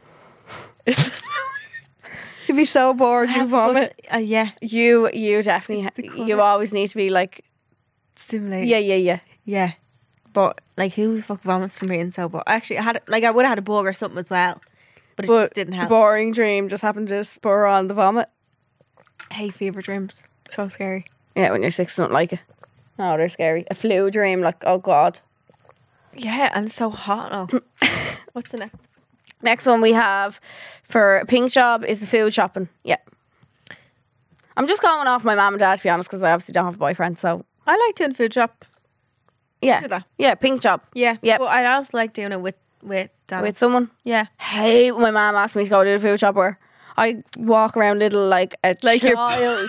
You'd be so bored. I You have such- vomit. uh, yeah, You, you definitely. It's the Ha- you colour. always need to be like. stimulating. Yeah, yeah, yeah. Yeah. But like who the fuck vomits from being so bored? Actually I had like I would have had a bug or something as well. But it But just didn't the help. boring dream just happened to spur on the vomit. I hate fever dreams. So scary. Yeah, when you're six, don't like it. Oh, they're scary. A flu dream, like, oh god. Yeah, and it's so hot now. What's the next? Next one we have for a pink job is the food shopping. Yeah. I'm just going off my mum and dad, to be honest, because I obviously don't have a boyfriend. So I like doing food shop. yeah, Do that. yeah, pink job Yeah. Yep. But I also like doing it with with Dana. with someone. yeah. Hate when my mum asked me to go to the food shop where I walk around little like a Like your child.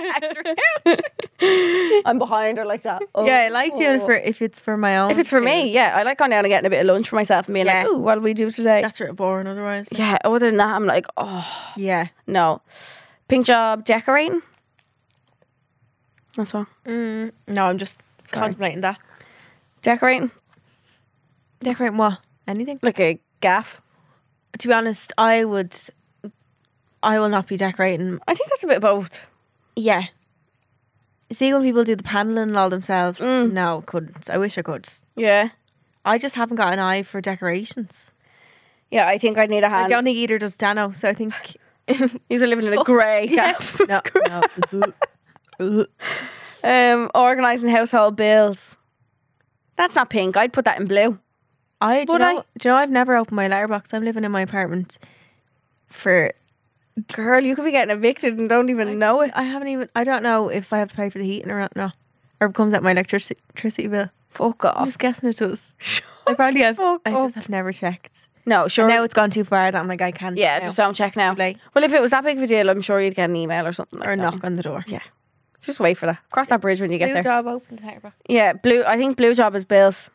I'm behind her like that. Oh. Yeah, I like doing it for if it's for my own. If it's for food. me, yeah, I like going down and getting a bit of lunch for myself and being Yeah. like, "Ooh, what do we do today?" That's real boring otherwise. Yeah. Other than that, I'm like, oh Yeah. no. Pink job decorating. That's all. Mm, no, I'm just Sorry. contemplating that. Decorating Decorating what? Anything? like a gaff. To be honest, I would. I will not be decorating. I think that's a bit of both. Yeah. see when people do the paneling and all themselves. Mm. No, couldn't. I wish I could. Yeah. I just haven't got an eye for decorations. Yeah, I think I'd need a I hand. don't think either does Dano, so I think He's living in a grey Yeah. gaff. no, no. Um, organising household bills. That's not pink. I'd put that in blue. I do you Would know, I? do you know I've never opened my letterbox. I'm living in my apartment for Girl, you could be getting evicted and don't even know it. I haven't even I don't know if I have to pay for the heating or not. No. Or it comes out my electric- electricity bill. Fuck I'm off. just guessing it does. I probably have Fuck I off. just have never checked. No, sure. And now it's gone too far that I'm like I can't yeah, now. just don't check now. Too late. Well, if it was that big of a deal, I'm sure you'd get an email or something like Or a that. knock on the door. Yeah. Just wait for that. Cross that bridge when you get Blue there. job open the letterbox. Yeah, blue. I think blue job is bills.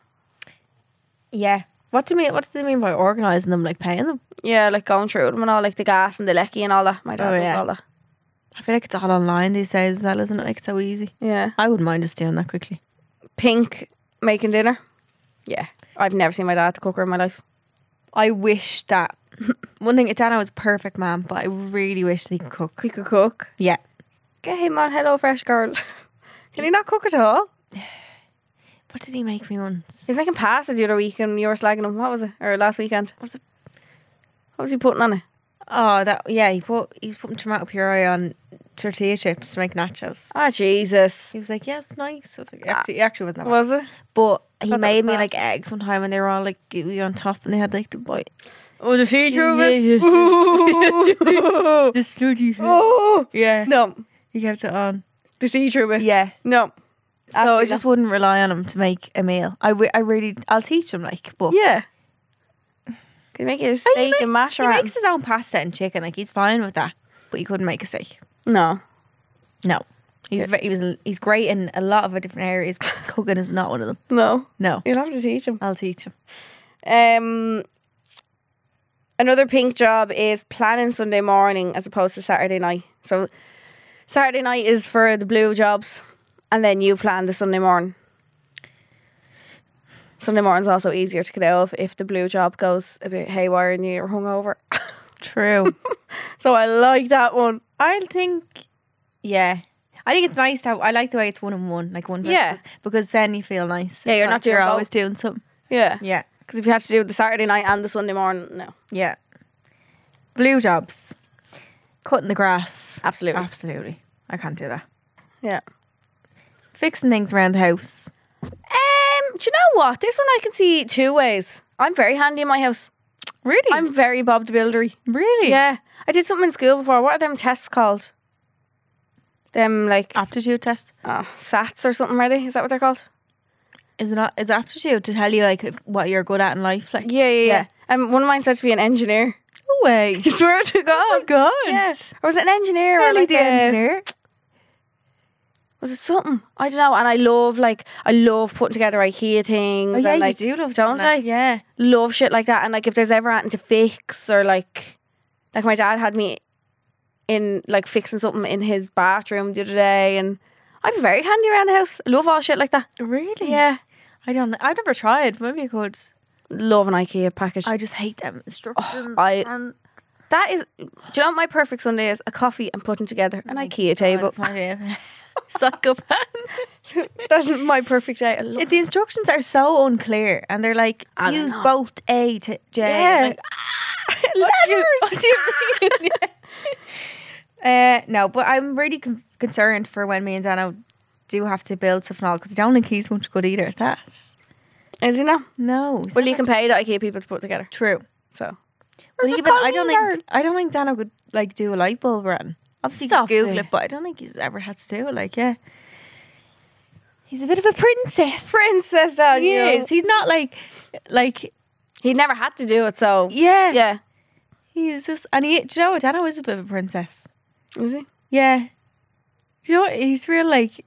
Yeah. What do you mean what do they mean by organising them, like paying them? Yeah, like going through them and all, like the gas and the lecky and all that. My dad Oh, does yeah. all that. I feel like it's all online these days as well, isn't it? Like it's so easy. Yeah. I wouldn't mind just doing that quickly. Pink making dinner. Yeah. I've never seen my dad cook in my life. I wish that one thing Dano is a perfect man, but I really wish that he could cook. He could cook. Yeah. Get him on Hello Fresh, girl. Can he not cook at all? What did he make me once? He's making pasta the other week and you were slagging him. What was it? Or last weekend? Was it? What was he putting on it? Oh, that yeah. He put he's putting tomato puree on tortilla chips to make nachos. Ah, Jesus. He was like, "Yeah, it's nice." I was like, "Actually, it actually wasn't that bad." Was it? But I he thought that made was me like pasta. eggs one time, and they were all like gooey on top, and they had like the bite. Oh, the see-through Yeah, bit? yeah. The sludgy. Oh, Yeah, no. he kept it on. The see-through bit? Yeah, No. so I Absolutely just wouldn't rely on him to make a meal. I, w- I really, I'll teach him like, but Yeah. Can you make it a Oh, steak he ma- and mash he around? makes his own pasta and chicken. Like he's fine with that, but he couldn't make a steak. No. No, he's ve- he was he's great in a lot of different areas. Cooking is not one of them. No. No, You'll have to teach him. I'll teach him. Um, another pink job is planning Sunday morning as opposed to Saturday night. So Saturday night is for the blue jobs, and then you plan the Sunday morning. Sunday morning's also easier to get out of if the blue job goes a bit haywire and you're hungover. True. So I like that one. I think, yeah, I think it's nice to have. I like the way it's one on one, like one. person, Yeah. because- because then you feel nice. Yeah, you're Like not doing You're both. always doing something. Yeah. Yeah, Because if you had to do the Saturday night and the Sunday morning, no. yeah. Blue jobs, cutting the grass. Absolutely. Absolutely, I can't do that. Yeah. Fixing things around the house. Um, do you know what? This one I can see two ways. I'm very handy in my house. Really? I'm very Bob the Buildery. really. Yeah. I did something in school before. What are them tests called? Them like Aptitude test. oh, SATs or something, are they? Is that what they're called? Is it not? Is it aptitude to tell you like if- what you're good at in life? Like, Yeah, yeah, yeah. Yeah. And one of mine said to be an engineer. no way. I swear to God. God. Yeah. Or was it an engineer or Really, like the a, engineer. Was it something? I don't know. And I love like I love putting together IKEA things. Oh yeah, and, like, you do love don't doing that. I? Yeah. Love shit like that. And like if there's ever anything to fix or like like my dad had me in like fixing something in his bathroom the other day, and I'm very handy around the house. I love all shit like that. Really? Yeah. I don't. I've never tried. Maybe I could. Love an IKEA package. I just hate them instructions. I- and that is, do you know what my perfect Sunday is? A coffee and putting together an IKEA table. Oh, that's my favourite. Psychopath. That's my perfect day. I love If the instructions are so unclear and they're like I don't use know. both A to J. Yeah. I'm like, "Ah, what, do you, what do you mean? Yeah. Uh, no, but I'm really con- concerned for when me and Dano do have to build stuff and all because I don't think he's much good either at that. Is he now? No. he's Well, not you can much- pay the IKEA people to put it together. True. So. But just even call I me don't a think I don't think Dano could like do a light bulb run. Obviously, Stop you could Google it. it, but I don't think he's ever had to do it. Like, yeah, he's a bit of a princess. Princess Dan, He you know. is. He's not like, like, He never had to do it, so. yeah, Yeah. He's just, and he, do you know what? Dano is a bit of a princess. Is he? Yeah. Do you know what? He's real like,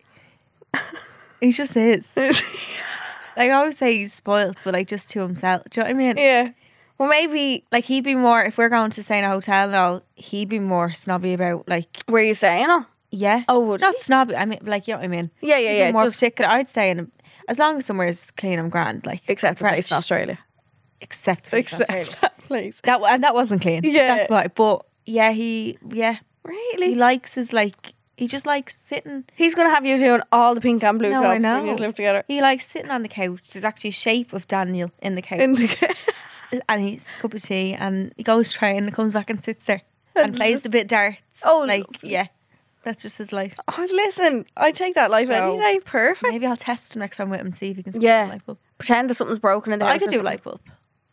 he just is. Like I always say, he's spoiled, but like just to himself. Do you know what I mean? Yeah. Well, maybe. Like he'd be more if we're going to stay in a hotel and all. He'd be more snobby about like, Where are you staying? Oh, yeah. oh would Not snobby. I mean, like you know what I mean. Yeah, yeah, He'd be yeah. more Just particular. I'd stay in, a, as long as somewhere's clean and grand. Like except for a place in fresh. Australia. Except for Australia. that place. That and that wasn't clean. Yeah. That's why. But yeah, he yeah Really? he likes his like He just likes sitting. He's going to have you doing all the pink and blue No, jobs I know. when you live together. He likes sitting on the couch. There's actually a shape of Daniel in the couch. In the and he's a cup of tea and he goes train and comes back and sits there and And plays just- a bit darts. Oh, like, lovely. yeah. That's just his life. Oh, listen, I take that life No. any day. Perfect. Maybe I'll test him next time with him and see if he can screw Yeah. a light bulb. Pretend that something's broken in the But I house. could or do a something. light bulb.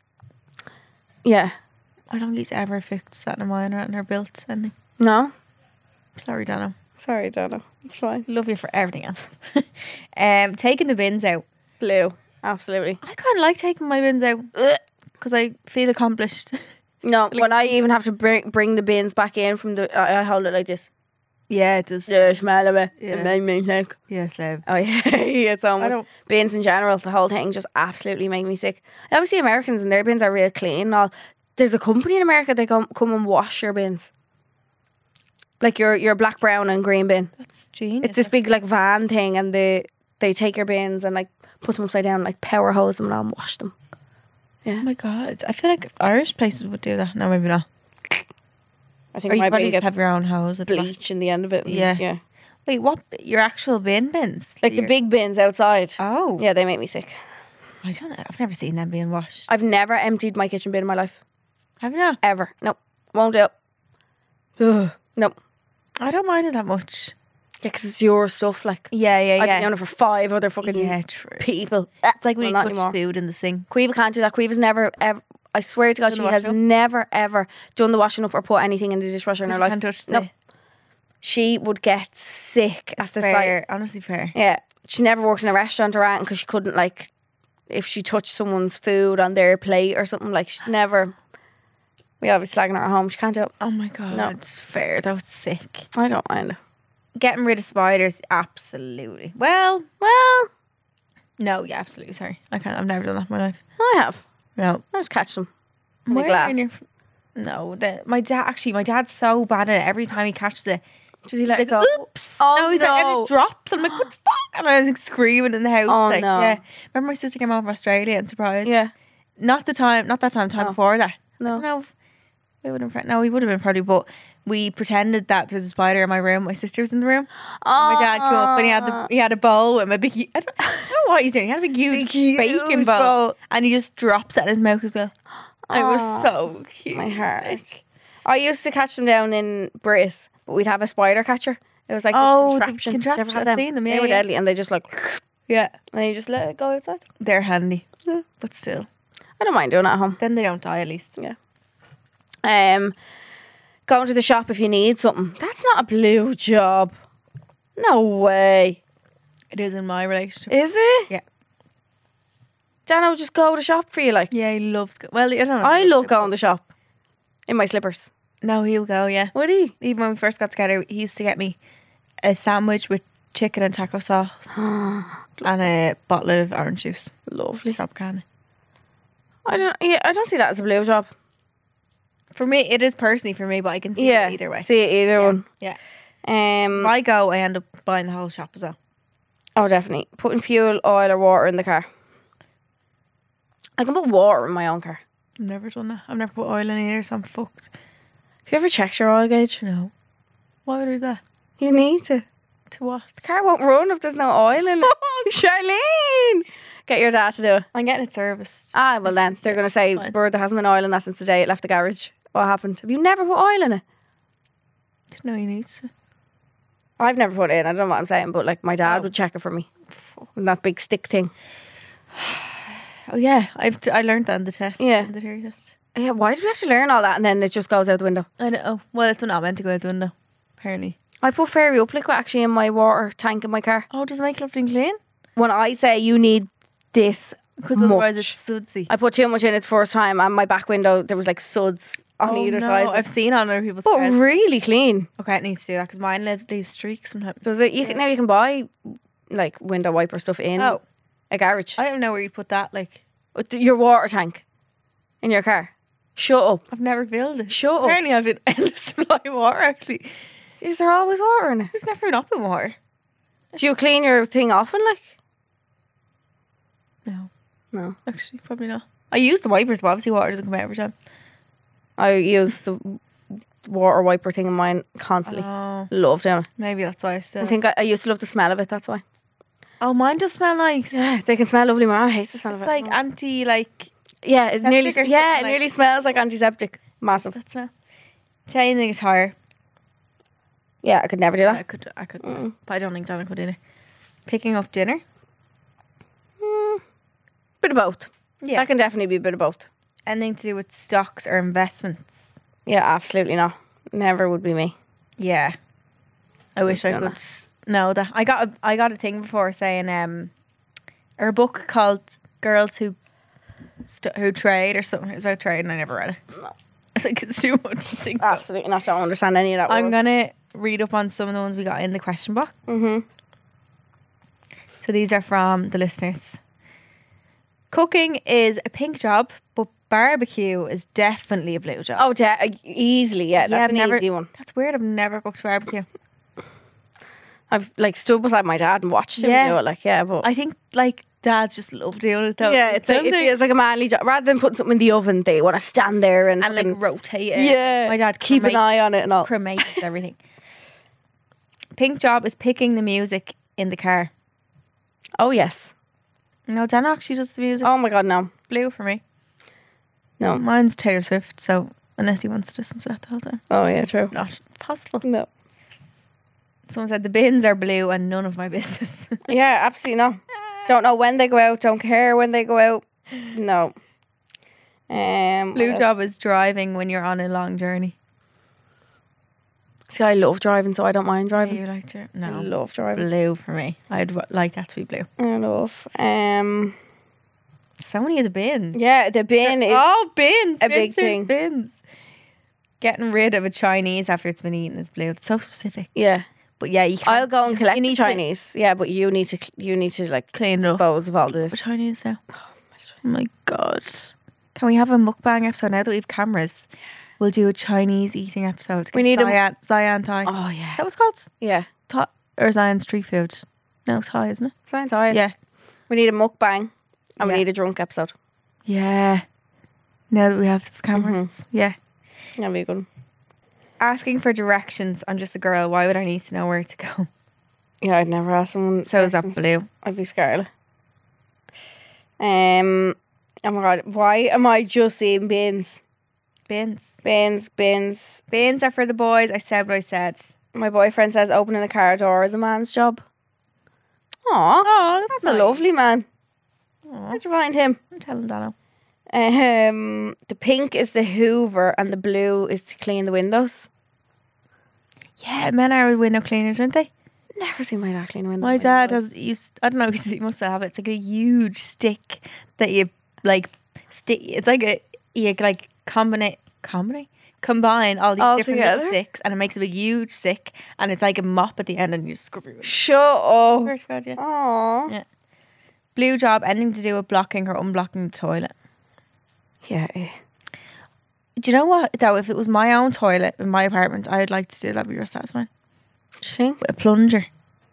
Yeah. I don't think he's ever fixed that in mine or in her built. And No? sorry, Dano. Sorry, Donna. It's fine. Love you for everything else. um, taking the bins out. Blue. Absolutely. I kind of like taking my bins out because I feel accomplished. No, when I even have to bring bring the bins back in from the... I, I hold it like this. Yeah, it does. Yeah, smell of it. Yeah. It made me sick. Yeah, Seb. Oh, yeah. It's so I much. don't. Bins in general, the whole thing just absolutely make me sick. I always see Americans and their bins are real clean and all. There's a company in America, they come, come and wash your bins. Like your your black, brown and green bin. That's genius. It's this big like van thing and they they take your bins and like put them upside down, like power hose them and all and wash them. Oh my god! I feel like Irish places would do that. No, maybe not. I think Or you my probably bin just gets have your own hose at the back. bleach in the end of it. and- Yeah. Yeah. Wait, what? Your actual bin bins? Like the Your- big bins outside. Oh, Yeah, they make me sick. I don't know. I've never seen them being washed. I've never emptied my kitchen bin in my life. Have you not? Ever. Nope. Won't do it. Ugh. Nope. I don't mind it that much. Yeah, because it's your stuff. Like, Yeah, yeah, I've yeah. been doing it for five other fucking Yeah, true. people. It's like when Well, you not touch anymore. food in the sink. Quiva can't do that. Quiva's never, ever, I swear to God, Done she the has washing up? never, ever done the washing up or put anything in the dishwasher in her You life. can't touch the Nope. She would get sick at the sight. fair. Honestly, fair. Yeah. She never worked in a restaurant or anything because she couldn't, like, if she touched someone's food on their plate or something, like, she'd never. We always slagging her at home. She can't do it. Oh my god, No. it's fair. That was sick. I don't mind it. Getting rid of spiders, absolutely. Well, Well, no, yeah, absolutely. Sorry, I can't. I've never done that in my life. I have. No, I just catch them. In the Where glass. in your- No, the, my dad actually, my dad's so bad at it. Every time he catches it, Does he let he's it like, go? "Oops!" Oh, no, he's like, and no. it drops. I'm like, "What the fuck?" And I was like screaming in the house. Oh, like, no. Yeah, remember my sister came over from Australia and surprised. Yeah. Not the time, not that time. Time Oh. before that. I No. don't know. if We would have. No, we would have been probably, but we pretended that there was a spider in my room. My sister was in the room. Oh, My dad came up and he had the he had a bowl with a big. I don't, I don't know what he's doing. He had a big huge, Big, huge baking bowl, bowl. and he just drops it in his mouth as well. And it was Aw, so cute. my heart. Like, I used to catch them down in Brace, but we'd have a spider catcher. It was like Oh, this the contraption. Did you contraption, ever have I've them? seen them, They yeah, were yeah. deadly, and they just like, yeah, and you just let it go outside. they're handy, Yeah. but still, I don't mind doing it at home. then they don't die at least. Um, going to the shop if you need something. That's not a blue job. No way. It is in my relationship. Is it? Yeah. Dano will just go to the shop for you. Like, Yeah, he loves. Go- well, I don't know. if I he loves love it, going to the shop in my slippers. but- No, he'll go. Yeah. Would he? Even when we first got together, he used to get me a sandwich with chicken and taco sauce and a bottle of orange juice. Lovely. Tropicana. I don't. Yeah, I don't see that as a blue job. For me, it is personally for me, but I can see Yeah, it either way. See it either Yeah. one. Yeah. Um. If I go, I end up buying the whole shop as well. Oh, definitely. Putting fuel, oil, or water in the car. I can put water in my own car. I've never done that. I've never put oil in here, so I'm fucked. Have you ever checked your oil gauge? No. Why would I do that? You need to. To what? The car won't run if there's no oil in it. Charlene! Get your dad to do it. I'm getting it serviced. Ah, well then. They're going to say, Fine. Bird, there hasn't been oil in that since the day it left the garage. What happened? Have you never put oil in it? Didn't know you need to. I've never put it in. I don't know what I'm saying, but like my dad Oh. would check it for me. With that big stick thing. Oh yeah, I've I learned that in the test. Yeah. in the theory test. Yeah, why did we have to learn all that and then it just goes out the window? I know. Well, it's not meant to go out the window. Apparently. I put Fairy Up liquid actually in my water tank in my car. Oh, does it make lovely and clean? When I say you need this Because otherwise much, it's sudsy. I put too much in it the first time and my back window there was like suds on oh, either no. side. I've seen on other people's But cars. really clean. Okay, it needs to do that because mine leaves, leaves streaks sometimes. So is it, you can, now you can buy like window wiper stuff in Oh, a garage. I don't know where you'd put that. Like, With your water tank in your car. Shut up. I've never filled it. Shut up. Apparently, I've been endless supply of water. Actually, Is there always water in it? there's never enough in water. Do you clean your thing often like? No, No. actually, probably not. I use the wipers, but obviously water doesn't come out every time. I use the water wiper thing in mine constantly. Oh, Love doing it. maybe that's why I still. I think I, I used to love the smell of it. That's why. Oh, mine does smell nice. Yeah, they can smell lovely. My hates the smell It's of it. like anti, like yeah, it's nearly septic or yeah, something it like- nearly smells like antiseptic. Massive. that smell. Changing a tire. Yeah, I could never do I that. could, I could, Mm. but I don't think Donna could either. Picking up dinner. Mm, bit of both. Yeah. That can definitely be a bit of both. Anything to do with stocks or investments. Yeah, absolutely not. Never would be me. Yeah. I wish I Donna. could s- know that. I got a, I got a thing before saying um, or a book called Girls Who st- Who Trade or something. It was about trade, and I never read it. No. I think it's too much to think about. Absolutely not. Don't understand any of that. I'm gonna read up on some of the ones we got in the question box. Mm-hmm. So these are from the listeners. Cooking is a pink job, but barbecue is definitely a blue job. Oh, de- easily. Yeah, that's Yeah, I've an never- easy one. That's weird. I've never cooked barbecue. I've like stood beside my dad and watched him Yeah. do it. Like, yeah, but I think like dads just love doing it though. yeah, it's like, Don't it they? feels like a manly job. Rather than putting something in the oven, they want to stand there and, and like fucking- rotate it. yeah, My dad keep an cremate- eye on it and all. cremates everything. Pink job is picking the music in the car. Oh yes. No, Dan actually does the music. Oh my god, no, Blue for me. no. Mine's Taylor Swift, so unless he wants to listen to that the whole time. Oh yeah, true. It's not possible. No. Someone said the bins are blue and none of my business. Yeah, absolutely no. Don't know when they go out. Don't care when they go out. No. Um. Blue what job is driving when you're on a long journey. else? See, I love driving, so I don't mind driving. You like to? I No. love driving. Blue for me. I'd w- like that to be blue. I love. Um. So many of the bins. Yeah, the bin is. Oh, bins. a bins, big bins, thing. Bins. Getting rid of a Chinese after it's been eaten is blue. It's so specific. Yeah. But yeah, you can't. I'll go and you collect need the to Chinese. Yeah, but you need to. cl- You need to like Clean it up. dispose of all the. A Chinese now. Oh my god. Can we have a mukbang episode now that we have cameras? We'll do a Chinese eating episode. We need a- Zion, Zion Thai. Oh Is yeah. that what it's called? Yeah. Thai or Zion street food? No, Thai, isn't it? Sounds tired. Yeah. We need a mukbang, and we Yeah. need a drunk episode. Yeah. Now that we have the cameras. Mm-hmm. Yeah. That'd be a good one. Asking for directions. I'm just a girl. Why would I need to know where to go? Yeah, I'd never ask someone. So is that directions. blue? I'd be scared. Um. Oh my god! Why am I just seeing bins? Bins. Bins, bins. Bins are for the boys. I said what I said. My boyfriend says opening a car door is a man's job. Aw, Oh, that's a lovely man. Aw, Where'd you find him? I'm telling Dano. Um, the pink is the Hoover and the blue is to clean the windows. Yeah, men are window cleaners, aren't they? Never seen my dad clean a window. My dad has used, I don't know, he must have it. It's like a huge stick that you like stick. It's like a you like combine combine combine all these All different little together? sticks, and it makes a big huge stick, and it's like a mop at the end, and you just scrub it. Shut up. Swear to God, yeah. Aww. Yeah. Blue job, anything to do with blocking or unblocking the toilet. Yeah. eh. Do you know what though? If it was my own toilet in my apartment, I'd like to do that. Be your satisfying. Interesting. With a plunger.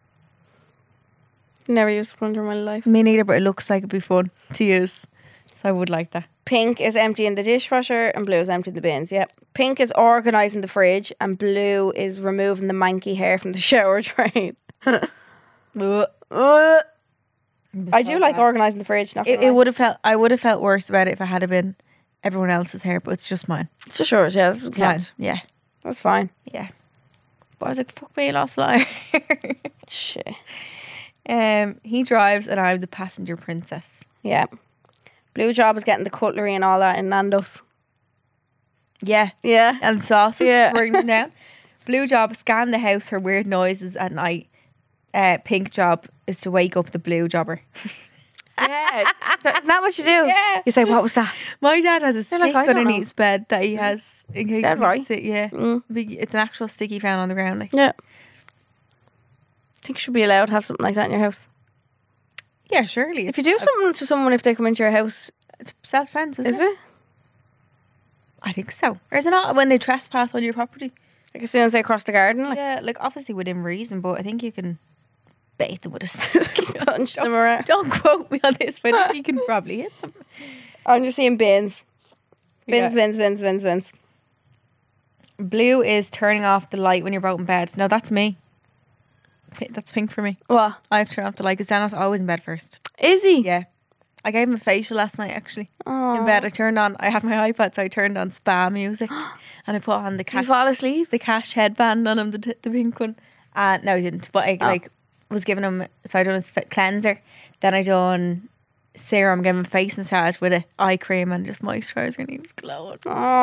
Never used a plunger in my life. Me neither, but it looks like it'd be fun to use. So I would like that. Pink is emptying the dishwasher and blue is emptying the bins. Yep. Pink is organising the fridge and blue is removing the manky hair from the shower drain. Ugh. Uh, I do So like bad. organising the fridge. Not It, gonna it lie. would have felt. I would have felt worse about it if it had been everyone else's hair, but it's just mine. It's just yours. Yeah, that's It's fine. mine. Yeah, That's fine. yeah. But I was like, "Fuck me, lost liar." Shit. um, he drives, and I'm the passenger princess. Yeah. Blue job is getting the cutlery and all that in Nando's. Yeah, Yeah. and sauces. Yeah. Bring them down. Blue job, scan the house for weird noises at night. Uh, pink job is to wake up the blue jobber. Yeah. So isn't that what you do? Yeah. You say, what was that? My dad has a stick like, I don't underneath know. his bed that he has. In case Dead he right. needs to- yeah. Mm. Big- It's an actual stick he found on the ground. Like. Yeah. I think you should be allowed to have something like that in your house. Yeah, surely. If you do something to someone if they come into your house, it's self-defense, isn't is it? it? I think so. Or is it not when they trespass on your property? Like as soon as they cross the garden, like Yeah, like obviously within reason, but I think you can bait them with a stick. punch them around. Don't quote me on this, but I think you can probably hit them. I'm just seeing bins. Bins, Yeah. bins, bins, bins, bins. Blue is turning off the light when you're both in bed. No, that's me. P- That's pink for me. What? I have to turn off the light because Daniel's always in bed first. Is he? Yeah. I gave him a facial last night actually. Aww. In bed I turned on, I have my iPad so I turned on spa music and I put on the Did you cash, fall asleep? the cash headband on him, the, t- the pink one. Uh, no, I didn't. But I Oh. like was giving him, so I done his f- cleanser. Then I done serum, gave him face massage with a eye cream and just moisturising and he was glowing.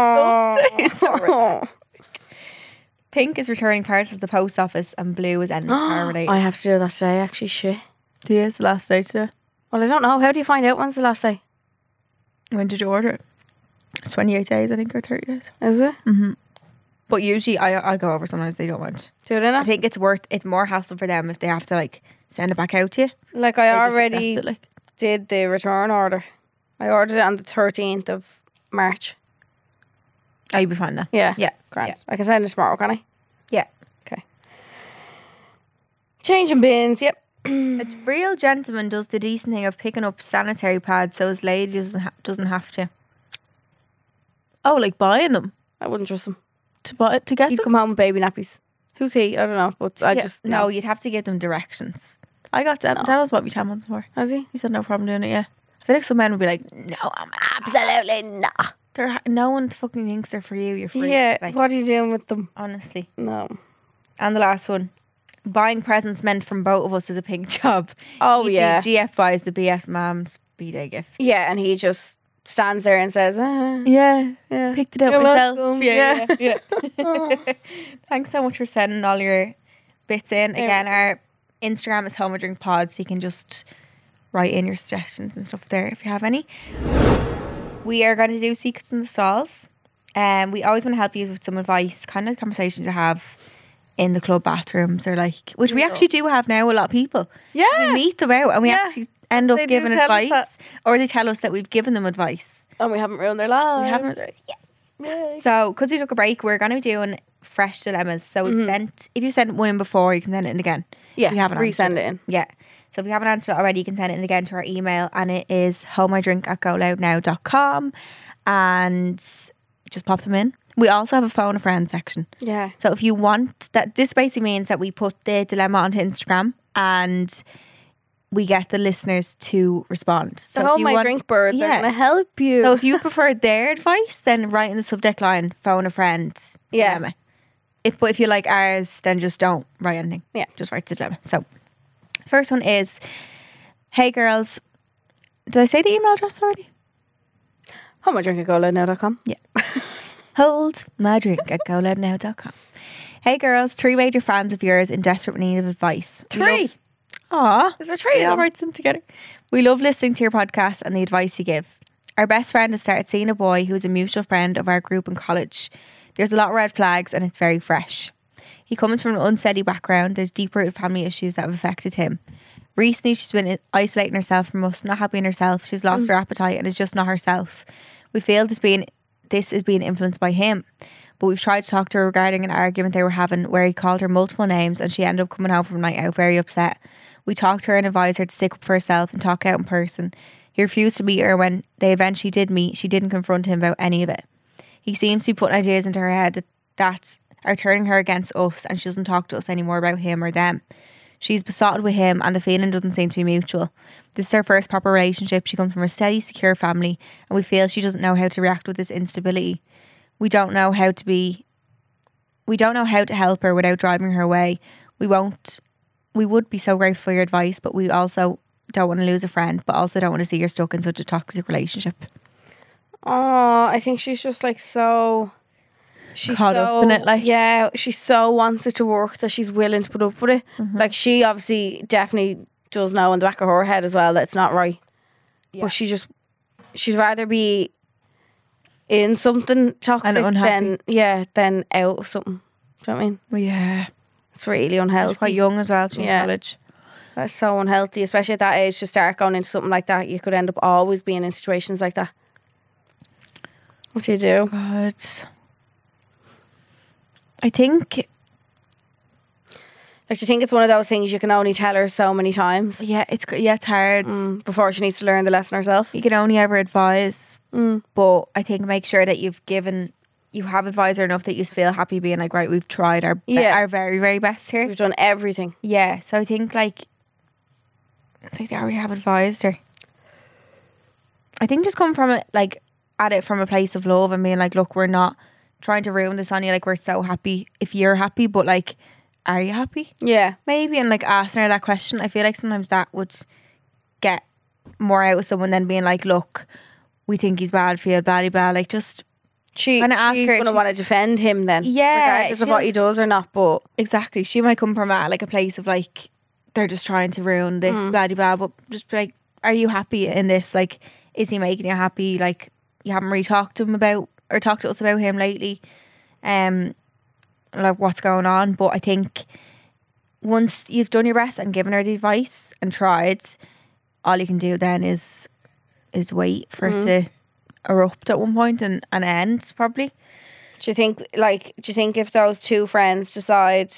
Oh. Pink is returning parcels to the post office and blue is ending the car with I have to do that today, actually. Shit. Yeah, it's the last day today. Well, I don't know. How do you find out when's the last day? When did you order it? It's twenty-eight days, I think, or thirty days. Is it? Mm-hmm. But usually I I go over sometimes they don't want. Do they I not? think it's worth, it's more hassle for them if they have to like send it back out to you. Like, I They just already accept it, like. did the return order. I ordered it on the thirteenth of March. Oh, you'll be fine now. Yeah. Yeah. Grand. Yeah. I can send it tomorrow, can I? Yeah. Okay. Changing bins, yep. A real gentleman does the decent thing of picking up sanitary pads so his lady doesn't, ha- doesn't have to. Oh, like buying them? I wouldn't trust him. To buy to get He'd them? come home with baby nappies. Who's he? I don't know, but I Yeah, just no, no. you'd have to give them directions. I got Dan- No. Daniel's bought me tampons for. Has he? He said no problem doing it, yeah. I feel like some men would be like, no, I'm absolutely not. They're ha- no one fucking thinks they're for you. You're free. Yeah. Like, What are you doing with them? honestly. No. And the last one. Buying presents meant from both of us is a pink job. Oh E G, yeah. G F buys the B S Mam's B-Day gift. Yeah, and he just stands there and says, ah, Yeah. yeah. Picked it up You're myself. welcome. Yeah. Yeah. yeah. Thanks so much for sending all your bits in. Yeah. Again, our Instagram is Home or Drink Pod, so you can just write in your suggestions and stuff there if you have any. We are going to do Secrets in the Stalls. Um, we always want to help you with some advice, kind of conversations to have in the club bathrooms or like, which we Yeah. actually do have now, a lot of people. 'Cause we Yeah. meet them out and we Yeah. actually end up They do giving tell us advice or they tell us that we've given them advice. And we haven't ruined their lives. We haven't. Yeah. Yay. So, because we took a break, we're going to be doing fresh dilemmas. So, we've Mhm. sent, if you sent one in before, you can send it in again. Yeah, we haven't resend answered it in. Yeah. So, if you haven't answered it already, you can send it in again to our email, and it is homeidrink at go loud now dot com. And just pop them in. We also have a phone a friend section. Yeah. So, if you want that, this basically means that we put the dilemma onto Instagram and we get the listeners to respond. So, So if all you my want- drink birds Yeah. are going to help you. So if you prefer their advice, then write in the subject line, phone a friend. Yeah. Dilemma. If, but if you like ours, then just don't write anything. Yeah. Just write the dilemma. So first one is, hey girls, did I say the email address already? How much drink at go loud now dot com? Yeah. Hold my drink at go loud now dot com. Hey girls, three major fans of yours in desperate need of advice. We Three. love- Aw. Is there three We of all them? write them together. We love listening to your podcast and the advice you give. Our best friend has started seeing a boy who is a mutual friend of our group in college. There's a lot of red flags and it's very fresh. He comes from an unsteady background. There's deep-rooted family issues that have affected him. Recently, she's been isolating herself from us, not happy in herself. She's lost her appetite and is just not herself. We feel this being this is being influenced by him. But we've tried to talk to her regarding an argument they were having where he called her multiple names and she ended up coming home from a night out very upset. We talked to her and advised her to stick up for herself and talk out in person. He refused to meet her. When they eventually did meet, she didn't confront him about any of it. He seems to be putting ideas into her head that, that are turning her against us and she doesn't talk to us anymore about him or them. She's besotted with him and the feeling doesn't seem to be mutual. This is her first proper relationship. She comes from a steady, secure family and we feel she doesn't know how to react with this instability. We don't know how to be, we don't know how to help her without driving her away. We won't, we would be so grateful for your advice, but we also don't want to lose a friend, but also don't want to see her stuck in such a toxic relationship. Oh, I think she's just like so. She's Caught so, up in it, like. yeah, she so wants it to work that she's willing to put up with it. Mhm. Like she obviously definitely does know in the back of her head as well that it's not right. Yeah. But she just she'd rather be in something toxic unhappy. than yeah than out of something. Do you know what I mean? Well, yeah. It's really She's unhealthy. quite young as well. She's Yeah. in college. That's so unhealthy, especially at that age to start going into something like that. You could end up always being in situations like that. What do you do? God. I think, Like, do you think it's one of those things you can only tell her so many times yeah, it's yeah, it's hard. mm, before she needs to learn the lesson herself? You can only ever advise, Mm. but I think make sure that you've given you have advised her enough that you feel happy being like, right, we've tried our be- Yeah. our very, very best here. We've done everything. Yeah, so I think like I think they already have advised her. I think just come from it like at it from a place of love and being like, look, we're not trying to ruin this on you, like we're so happy if you're happy, but like, are you happy? Yeah. Maybe, and like asking her that question, I feel like sometimes that would get more out of someone than being like, look, we think he's bad, feel badly bad. Like just She, Kinda ask she's her if going to she's- want to defend him then. Yeah, Regardless of she'll- what he does or not. But exactly, she might come from a, like a place of like they're just trying to ruin this, Mm. blah blah blah. But just be like, are you happy in this? Like, is he making you happy? Like, you haven't really talked to him about or talked to us about him lately. Um, like what's going on? But I think once you've done your best and given her the advice and tried, all you can do then is is wait for Mm. it to erupt at one point and, and end probably. do you think, like, do you think if those two friends decide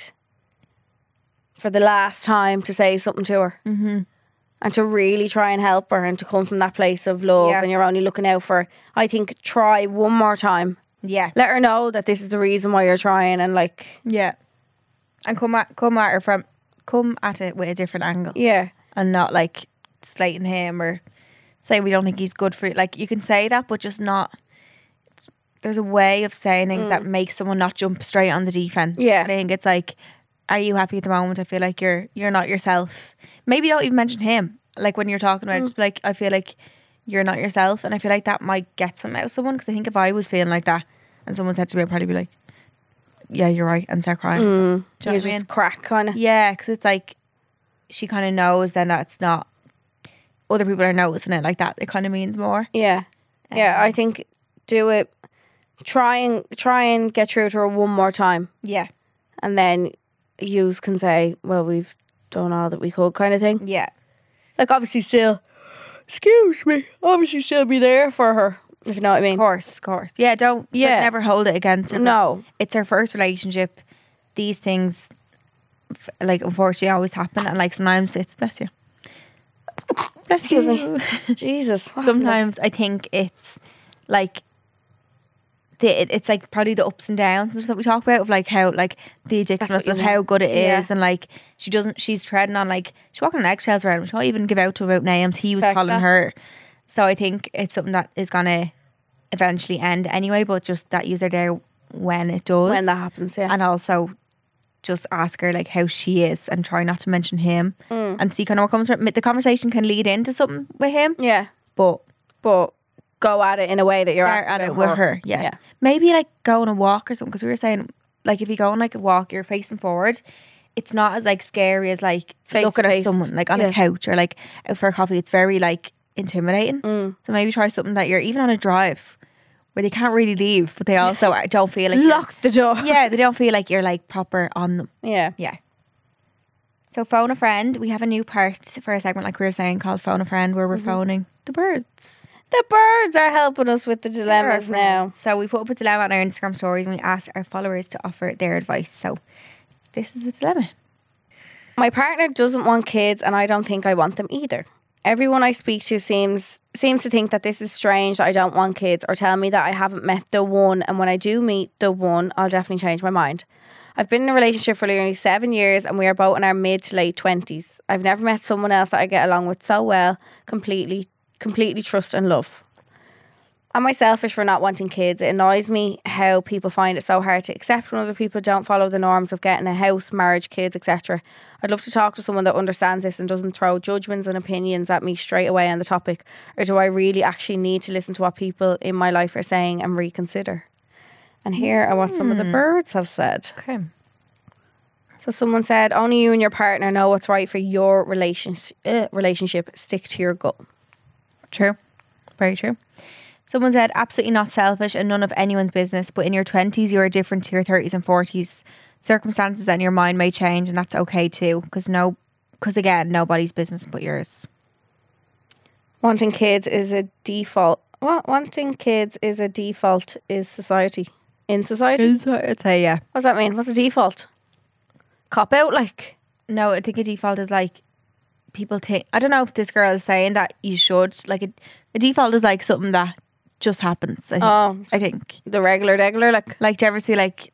for the last time to say something to her Mm-hmm. and to really try and help her and to come from that place of love Yeah. and you're only looking out for her, I think try one more time. Yeah. Let her know that this is the reason why you're trying and like, Yeah. And come at come at her from come at it with a different angle yeah. and not like slating him or saying we don't think he's good for you. Like you can say that, but just not. It's, there's a way of saying things that makes someone not jump straight on the defense. Yeah. And I think it's like, are you happy at the moment? I feel like you're you're not yourself. Maybe don't even mention him. Like when you're talking about it, just be like, I feel like you're not yourself, and I feel like that might get something out of someone. Because I think if I was feeling like that and someone said to me, I'd probably be like, yeah, you're right, and start crying. Mm. Do you know You what I just mean? crack kind of. Yeah, because it's like she kind of knows then that it's not other people are noticing it like that. It kind of means more. Yeah. Yeah, I Um, think do it. Try and try and get through to her one more time, Yeah, and then yous can say, "Well, we've done all that we could," kind of thing. yeah, Like, obviously, still, excuse me, obviously, still be there for her, if you know what I of mean. course, of course. Yeah, don't Yeah. yeah, never hold it against her. No, It's her first relationship. These things, f- like unfortunately, always happen, and like sometimes it's bless you, bless Excuse you. Jesus. what happened there? Sometimes I think it's like the it, it's like probably the ups and downs and stuff that we talk about of like how like the what addictiveness you of mean. how good it is Yeah. and like she doesn't she's treading on like she's walking on eggshells around him. She won't even give out to about names. He was Correct calling that. her. So I think it's something that is gonna eventually end anyway, but just that you're there when it does. when that happens, yeah. And also just ask her like how she is and try not to mention him Mm. and see kind of what comes from it. The conversation can lead into something with him, Yeah, but but go at it in a way that you're start at asking it with her. Yeah. Yeah. Maybe like go on a walk or something, because we were saying like if you go on like a walk, you're facing forward. It's not as like scary as like Face looking to at face. someone like on Yeah. a couch or like out for a coffee. It's very like intimidating. Mm. So maybe try something that you're even on a drive where they can't really leave, but they also don't feel like you're- Lock the door. yeah, they don't feel like you're like proper on them. Yeah. Yeah. So phone a friend. We have a new part for a segment like we were saying called Phone a Friend, where we're Mhm. phoning the birds. The birds are helping us with the dilemmas now. So we put up a dilemma on our Instagram stories and we asked our followers to offer their advice. So this is the dilemma. My partner doesn't want kids and I don't think I want them either. Everyone I speak to seems seems to think that this is strange that I don't want kids or tell me that I haven't met the one, and when I do meet the one, I'll definitely change my mind. I've been in a relationship for nearly seven years and we are both in our mid to late twenties. I've never met someone else that I get along with so well, completely, completely trust and love. Am I selfish for not wanting kids? It annoys me how people find it so hard to accept when other people don't follow the norms of getting a house, marriage, kids, et cetera. I'd love to talk to someone that understands this and doesn't throw judgments and opinions at me straight away on the topic. Or do I really actually need to listen to what people in my life are saying and reconsider? And here are what some of the birds have said. Okay. So someone said, only you and your partner know what's right for your relationship. Uh, relationship. Stick to your gut. True. Very true. Someone said, absolutely not selfish and none of anyone's business, but in your twenties, you are different to your thirties and forties. Circumstances and your mind may change, and that's okay too, because no, because again, nobody's business but yours. Wanting kids is a default. What? Wanting kids is a default is society. In society? I'd say, yeah. What does that mean? What's a default? Cop out, like? No, I think a default is like people think. I don't know if this girl is saying that you should. Like a, a default is like something that just happens. I think. Oh, I think. the regular, regular, like. Like, do you ever see like?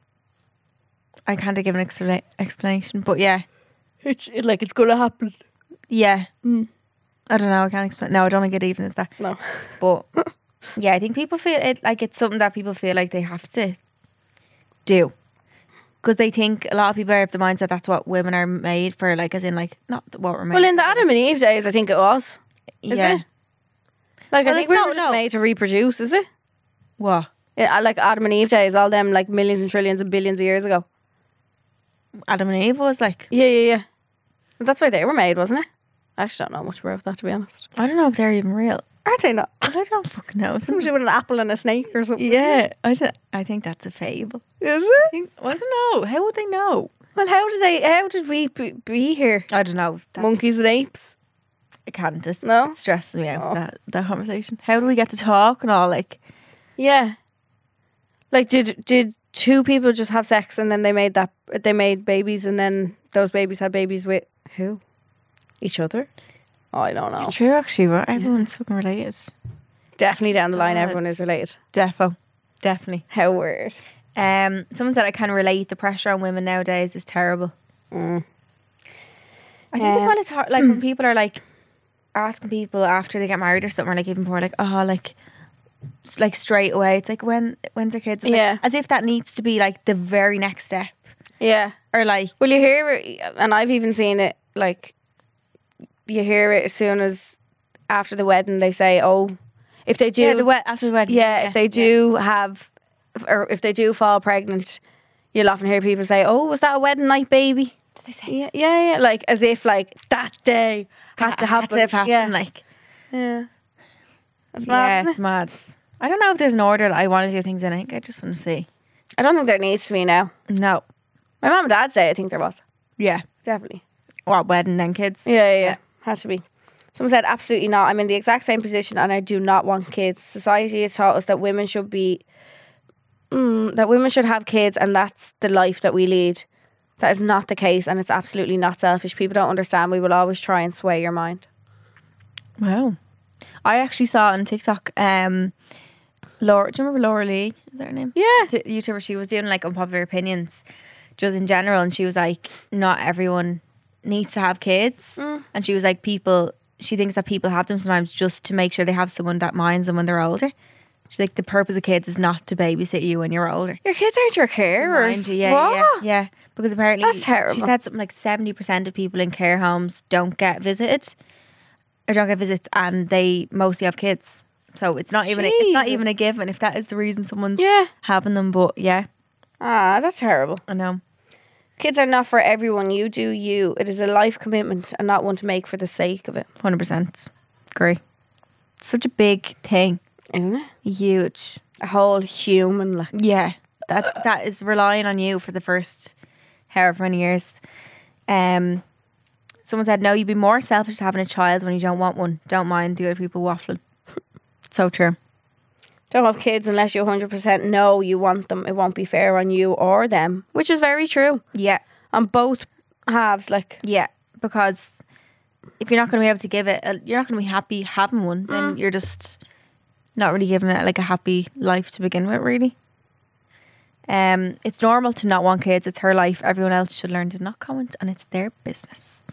I can't give an expla- explanation, but yeah, It's it, like it's gonna happen. yeah. Mm. I don't know. I can't explain. No, I don't think it even is that. No. But yeah, I think people feel it like it's something that people feel like they have to do. Because they think a lot of people have the mindset that's what women are made for, like, as in, like, not what we're made Well, in the for. Adam and Eve days, I think it was. Is yeah. it? Like, Well, I think it's we not- were just no. made to reproduce, is it? What? Yeah, like Adam and Eve days, all them, like, millions and trillions and billions of years ago. Adam and Eve was like, Yeah, yeah, yeah. That's why they were made, wasn't it? I actually don't know much about that, to be honest. I don't know if they're even real. Are they not? I don't fucking know. Somebody with an apple and a snake or something. Yeah, I, don't, I think that's a fable. Is I it? think, I don't know. How would they know? Well, how did they, how did we be, be here? I don't know. That, Monkeys and apes? I can't. Just, No? It stresses me out, Oh. that, that conversation. How do we get to talk and all, like... Yeah. Like, did did two people just have sex and then they made that, they made babies and then those babies had babies with who? Each other? Oh, I don't know. True, actually, but everyone's fucking related. Definitely down the line, God. everyone is related. Defo. Definitely. How weird. Um, someone said I can relate. The pressure on women nowadays is terrible. Mm. I think it's Um, when it's hard, like when people are like asking people after they get married or something, or like even before, like, oh, like, s- like straight away. It's like, when when's their kids? It's like, Yeah. as if that needs to be like the very next step, Yeah. or like, Well, you hear it, and I've even seen it, like, you hear it as soon as after the wedding they say, oh, if they do, yeah, the wed- after the wedding. yeah, if they yeah. do have, or if they do fall pregnant, you'll often hear people say, oh, was that a wedding night baby? Did they say Yeah, yeah, yeah. Like, as if, like, that day had to happen. Had to have happened, Yeah. like, yeah. That's yeah, mad, isn't it's mad. I don't know if there's an order that I want to do things in. I think I just want to see. it? I don't think there needs to be now. No. My mum and dad's day, I think there was. Yeah. Definitely. What, wedding then kids? Yeah, yeah, yeah. Had to be. Someone said, absolutely not. I'm in the exact same position and I do not want kids. Society has taught us that women should be, mm, that women should have kids and that's the life that we lead. That is not the case and it's absolutely not selfish. People don't understand. We will always try and sway your mind. Wow. I actually saw on TikTok, um, Laura, do you remember Laura Lee? Is that her name? Yeah. T- YouTuber. She was doing like unpopular opinions just in general, and she was like, not everyone needs to have kids. Mm. And she was like, people, she thinks that people have them sometimes just to make sure they have someone that minds them when they're older. She's like, the purpose of kids is not to babysit you when you're older. Your kids aren't your To carers. mind you, yeah, What? yeah, yeah. Because apparently, That's terrible. she said something like seventy percent of people in care homes don't get visited, or don't get visits, and they mostly have kids. So it's not even a, it's not Jesus. even a given if that is the reason someone's Yeah. having them. But yeah, Ah, that's terrible. I know. Kids are not for everyone. You do you. It is a life commitment and not one to make for the sake of it. one hundred percent agree. Such a big thing, Isn't it? huge. A whole human, like. Yeah, that that is relying on you for the first however many years. Um, someone said, no, you'd be more selfish having a child when you don't want one. Don't mind the other people waffling. So true. Don't have kids unless you one hundred percent know you want them. It won't be fair on you or them, which is very true. Yeah, On both halves, like. yeah. Because if you're not going to be able to give it, uh, you're not going to be happy having one. Then you're just not really giving it like a happy life to begin with, really. Um, it's normal to not want kids. It's her life. Everyone else should learn to not comment, and it's their business.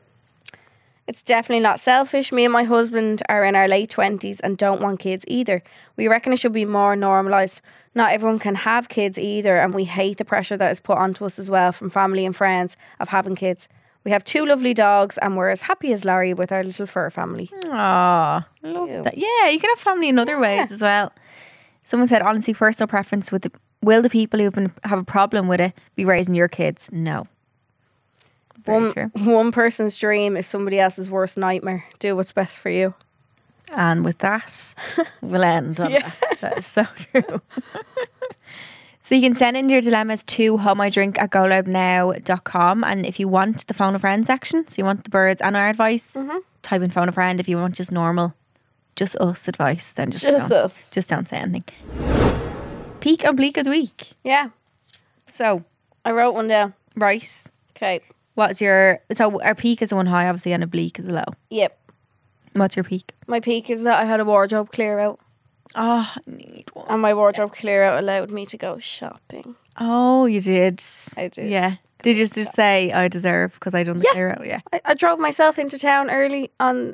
It's definitely not selfish. Me and my husband are in our late twenties and don't want kids either. We reckon it should be more normalised. Not everyone can have kids either, and we hate the pressure that is put onto us as well from family and friends of having kids. We have two lovely dogs and we're as happy as Larry with our little fur family. Aww, love Ew. that. Yeah, you can have family in other ways as well. Someone said, honestly, personal preference with the, will the people who've been have a problem with it be raising your kids? No. Very One, true. one person's dream is somebody else's worst nightmare. Do what's best for you. And with that, we'll end on Yeah. that. That is so true. So you can send in your dilemmas to homidrink at goloudnow dot com, and if you want the phone a friend section, so you want the birds and our advice, Mhm. type in phone a friend. If you want just normal, just us advice, then just Just don't, us. just don't say anything. Peak and bleak of the week. Yeah, So, I wrote one down. right, Okay. what's your, so our peak is the one high obviously and a bleak is a low. Yep. What's your peak? My peak is that I had a wardrobe clear out. Oh, I need one. And my wardrobe clear out allowed me to go shopping. Oh, you did. I did. Yeah. Did you just say I deserve because I done the Yeah. clear out? Yeah. I, I drove myself into town early on.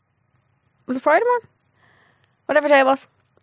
Was it Friday morning? Whatever day it was.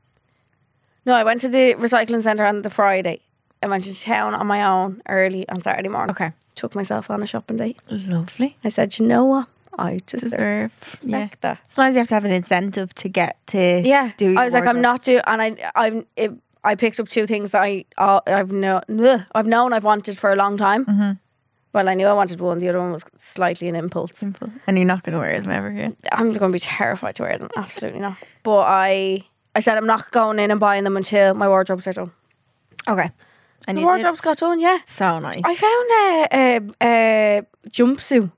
No, I went to the recycling centre on the Friday. I went into town on my own early on Saturday morning. Okay. Took myself on a shopping date. Lovely. I said, you know what? I deserve, Deserve. Yeah. like that. Sometimes you have to have an incentive to get to Yeah. do your I was like, I'm wardrobe. not doing, and I, I'm, it, I picked up two things that I, uh, I've know, bleh, I've known I've wanted for a long time. Mm-hmm. Well, I knew I wanted one. The other one was slightly an impulse. Simple. And you're not going to wear them ever again. I'm going to be terrified to wear them. Absolutely not. But I, I said I'm not going in and buying them until my wardrobes are done. Okay. And The you wardrobes did? got done, yeah. So nice. I found a, a, a jumpsuit.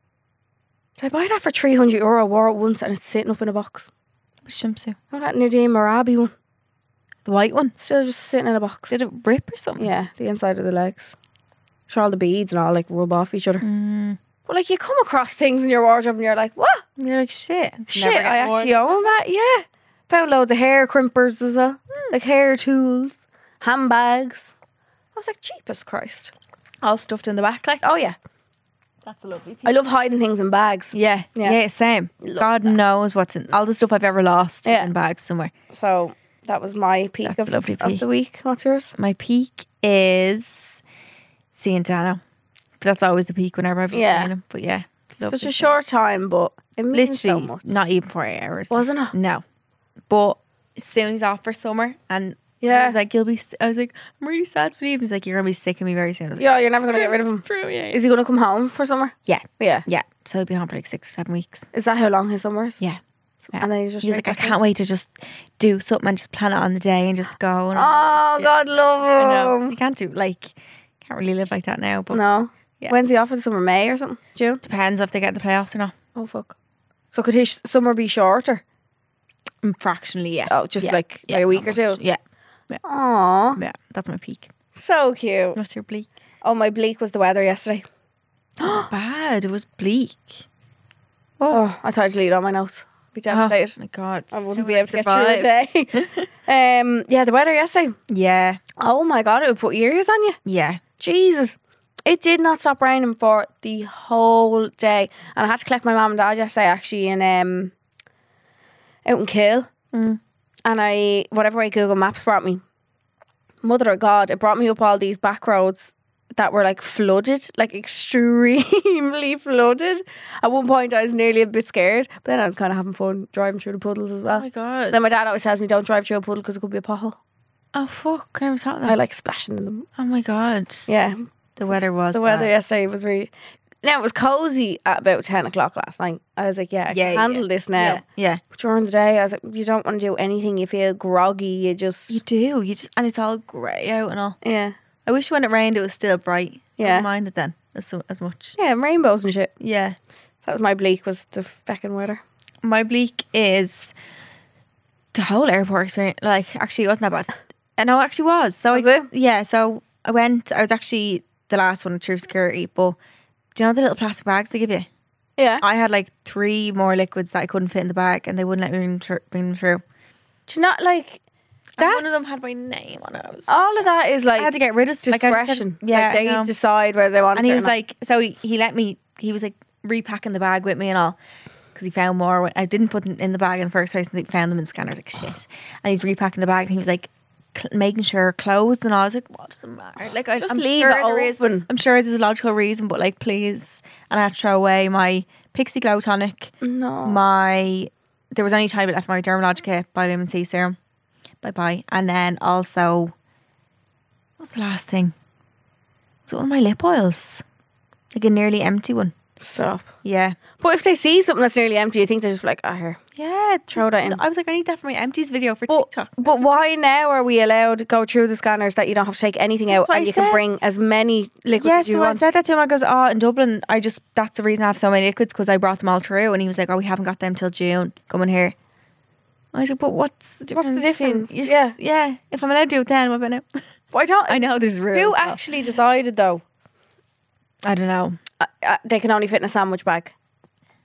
Did I buy that for three hundred euro? I wore it once and it's sitting up in a box. Which jumpsuit? Oh, that Nadine Marabi one. The white one. Still just sitting in a box. Did it rip or something? Yeah, the inside of the legs. Sure, all the beads and all like rub off each other. Mm. But like you come across things in your wardrobe and you're like, what? You're like, shit. It's Shit, never I getting worn. actually own that. Yeah. Found loads of hair crimpers as well. Hmm. Like hair tools, handbags. I was like, Jesus Christ. all stuffed in the back, like. Oh yeah. That's a lovely piece. I love hiding things in bags. Yeah, Yeah. yeah, same. Love God that. knows what's in all the stuff I've ever lost Yeah. in bags somewhere. So that was my peak That's of, a lovely of peak. the week. What's yours? My peak is seeing Dano. That's always the peak whenever I've just Yeah. seen him. But yeah, lovely Such a stuff. short time, but it means so Literally much. not even four hours. Wasn't it? No, but as soon as he's off for summer, and I Yeah. was like, "You'll be." s- I was like, "I'm really sad to leave." He's like, "You're gonna be sick of me very soon." I was like, Yeah, you're never going to get rid of him. True, yeah, Is he going to come home for summer? yeah, Yeah. yeah. So he'll be home for like six or seven weeks. Is that how long his summer is? Yeah. Yeah. And then he's just He's right like, I back in? can't wait to just do something and just plan it on the day and just go. And Oh, Yeah. God, I know. love 'cause him. You can't do like, can't really live like that now. But No. Yeah. When's he off for the summer? May or something? June? depends if they get the playoffs or not. Oh, fuck. So could his summer be shorter? Mm, Fractionally, yeah. Oh, just Yeah. like Yeah, by a week not or two? much. Yeah, Aw. yeah. That's my peak. So cute. What's your bleak? Oh, my bleak was the weather yesterday. Bad. It was bleak. Oh, I tried to delete all my notes. Be Oh devastated. my god. I wouldn't How be would I able to get through the survive? day. um, yeah, the weather yesterday. Yeah, Oh my God, it would put ears on you. yeah. Jesus. It did not stop raining for the whole day. And I had to collect my mum and dad yesterday actually in um out in Kill. Mm. And I whatever way Google Maps brought me. Mother of God, it brought me up all these back roads that were like flooded, like extremely flooded. At one point I was nearly a bit scared, but then I was kind of having fun driving through the puddles as Oh well. my god. Then my dad always tells me don't drive through a puddle because it could be a pothole. Oh fuck! I never thought of I that. like splashing in them. Oh my god. Yeah, The weather was. the weather bad. yesterday was really. Now it was cozy at about ten o'clock last night. I was like, yeah, I Yeah, can handle yeah. this now. Yeah, yeah. But during the day, I was like, you don't want to do anything. You feel groggy. You just You do. You just, and it's all grey out and all. yeah, I wish when it rained it was still bright. I Yeah. wouldn't mind it then as so, as much. yeah, rainbows and shit. Yeah. That was my bleak. Was the feckin' weather. My bleak is the whole airport experience. Like, actually, it wasn't that bad. I know, it actually was. So Was I, it? Yeah. So I went. I was actually the last one through security. But do you know the little plastic bags they give you? Yeah. I had like three more liquids that I couldn't fit in the bag, and they wouldn't let me bring them, thr- bring them through. Do you not like And that? one of them had my name on it. I, was, All of that is like I had to get rid of like, I just had- discretion. yeah, like they I know. decide whether they want. And it he or was not. like, so he, he let me, he was like repacking the bag with me and all, because he found more. I didn't put them in the bag in the first place, and he found them in the scanner. I was like, shit. And he's repacking the bag, and he was like, cl- making sure closed and all. I was like, what does it matter? Like, I, Just I'm leave sure it there is- open. I'm sure there's a logical reason, but like, please. And I had to throw away my Pixie Glow tonic, no. my, there was only a tiny bit left of my Dermalogica Vitamin C serum. Bye bye. And then also, what was the last thing? Was it one of my lip oils? Like a nearly empty one. Stop. Yeah. But if they see something that's nearly empty, you think they're just like, ah, here. Yeah. Throw that in. I was like, I need that for my empties video for But, TikTok. but why now are we allowed to go through the scanners that you don't have to take anything out what and I you can said. bring as many liquids Yeah, as you so I want? said that to him. I goes, oh, in Dublin, I just, that's the reason I have so many liquids, because I brought them all through. And he was like, oh, we haven't got them till June. Come in here. I was like, but what's the What's difference? the difference? between- Yeah. Yeah. If I'm allowed to do it then, what about now? But I don't. I know there's rules. Who so- actually decided though? I don't know. Uh, uh, they can only fit in a sandwich bag.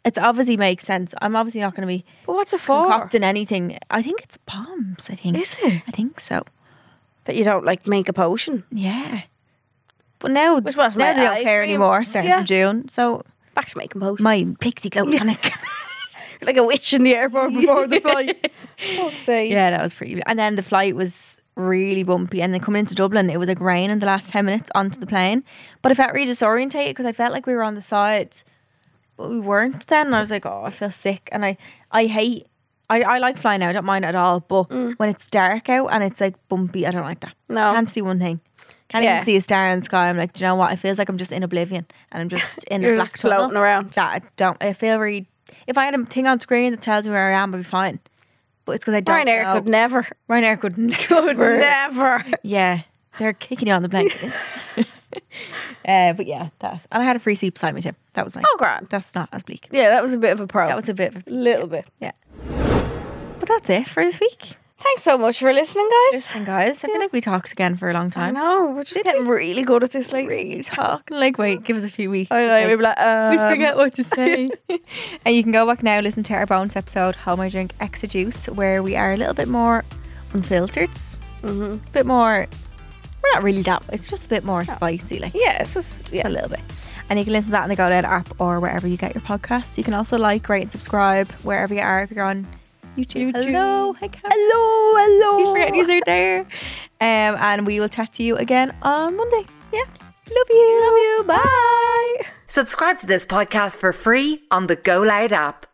It's obviously makes sense. I'm obviously not going to be But what's it for? concocting anything. I think it's bombs. I think. Is it? I think so. That you don't like make a potion? Yeah. But now, Which was now my they don't eye care cream. anymore. Starting Yeah. from June, so Back to making potions. my pixie glow tonic. Like a witch in the airport before the flight. Fuck's sake. Yeah, that was pretty. And then the flight was really bumpy. And then coming into Dublin, it was like rain in the last ten minutes onto the plane. But I felt really disorientated because I felt like we were on the side, but we weren't then. And I was like, oh, I feel sick. And I, I hate, I, I like flying out. I don't mind it at all. But Mm. when it's dark out and it's like bumpy, I don't like that. No. Can't see one thing. Can't Yeah. even see a star in the sky. I'm like, do you know what? It feels like I'm just in oblivion and I'm just in You're a black just floating tunnel. around. Yeah, I don't. I feel really. If I had a thing on screen that tells me where I am, I'd be fine. But it's because I don't Ryanair know. could never. Ryanair could Could never. Yeah, they're kicking you on the plane. uh, but yeah, that. And I had a free seat beside me too. That was nice. Oh, grand. That's not as bleak. Yeah, that was a bit of a pro. That was a bit of a. little bit. Yeah. But that's it for this week. Thanks so much for listening, guys. Listen, guys, I feel like we talked again for a long I time. know. We're just Did getting really good at this lately. Really talking. Like, wait, give us a few weeks. I know. Like, We'd be like, um, we forget what to say. And you can go back now, listen to our bonus episode, How I Drink Extra Juice, where we are a little bit more unfiltered. Mhm. A bit more, we're not really that, it's just a bit more spicy, like Yeah, it's just, just yeah. a little bit. And you can listen to that on the Go Loud app or wherever you get your podcasts. You can also like, rate, and subscribe wherever you are. If you're on YouTube, YouTube. hello, hi, Cam. Hello, hello. Keep forgetting you're there. Um, and we will chat to you again on Monday. Yeah, love you, Love you. Bye. Subscribe to this podcast for free on the Go Loud app.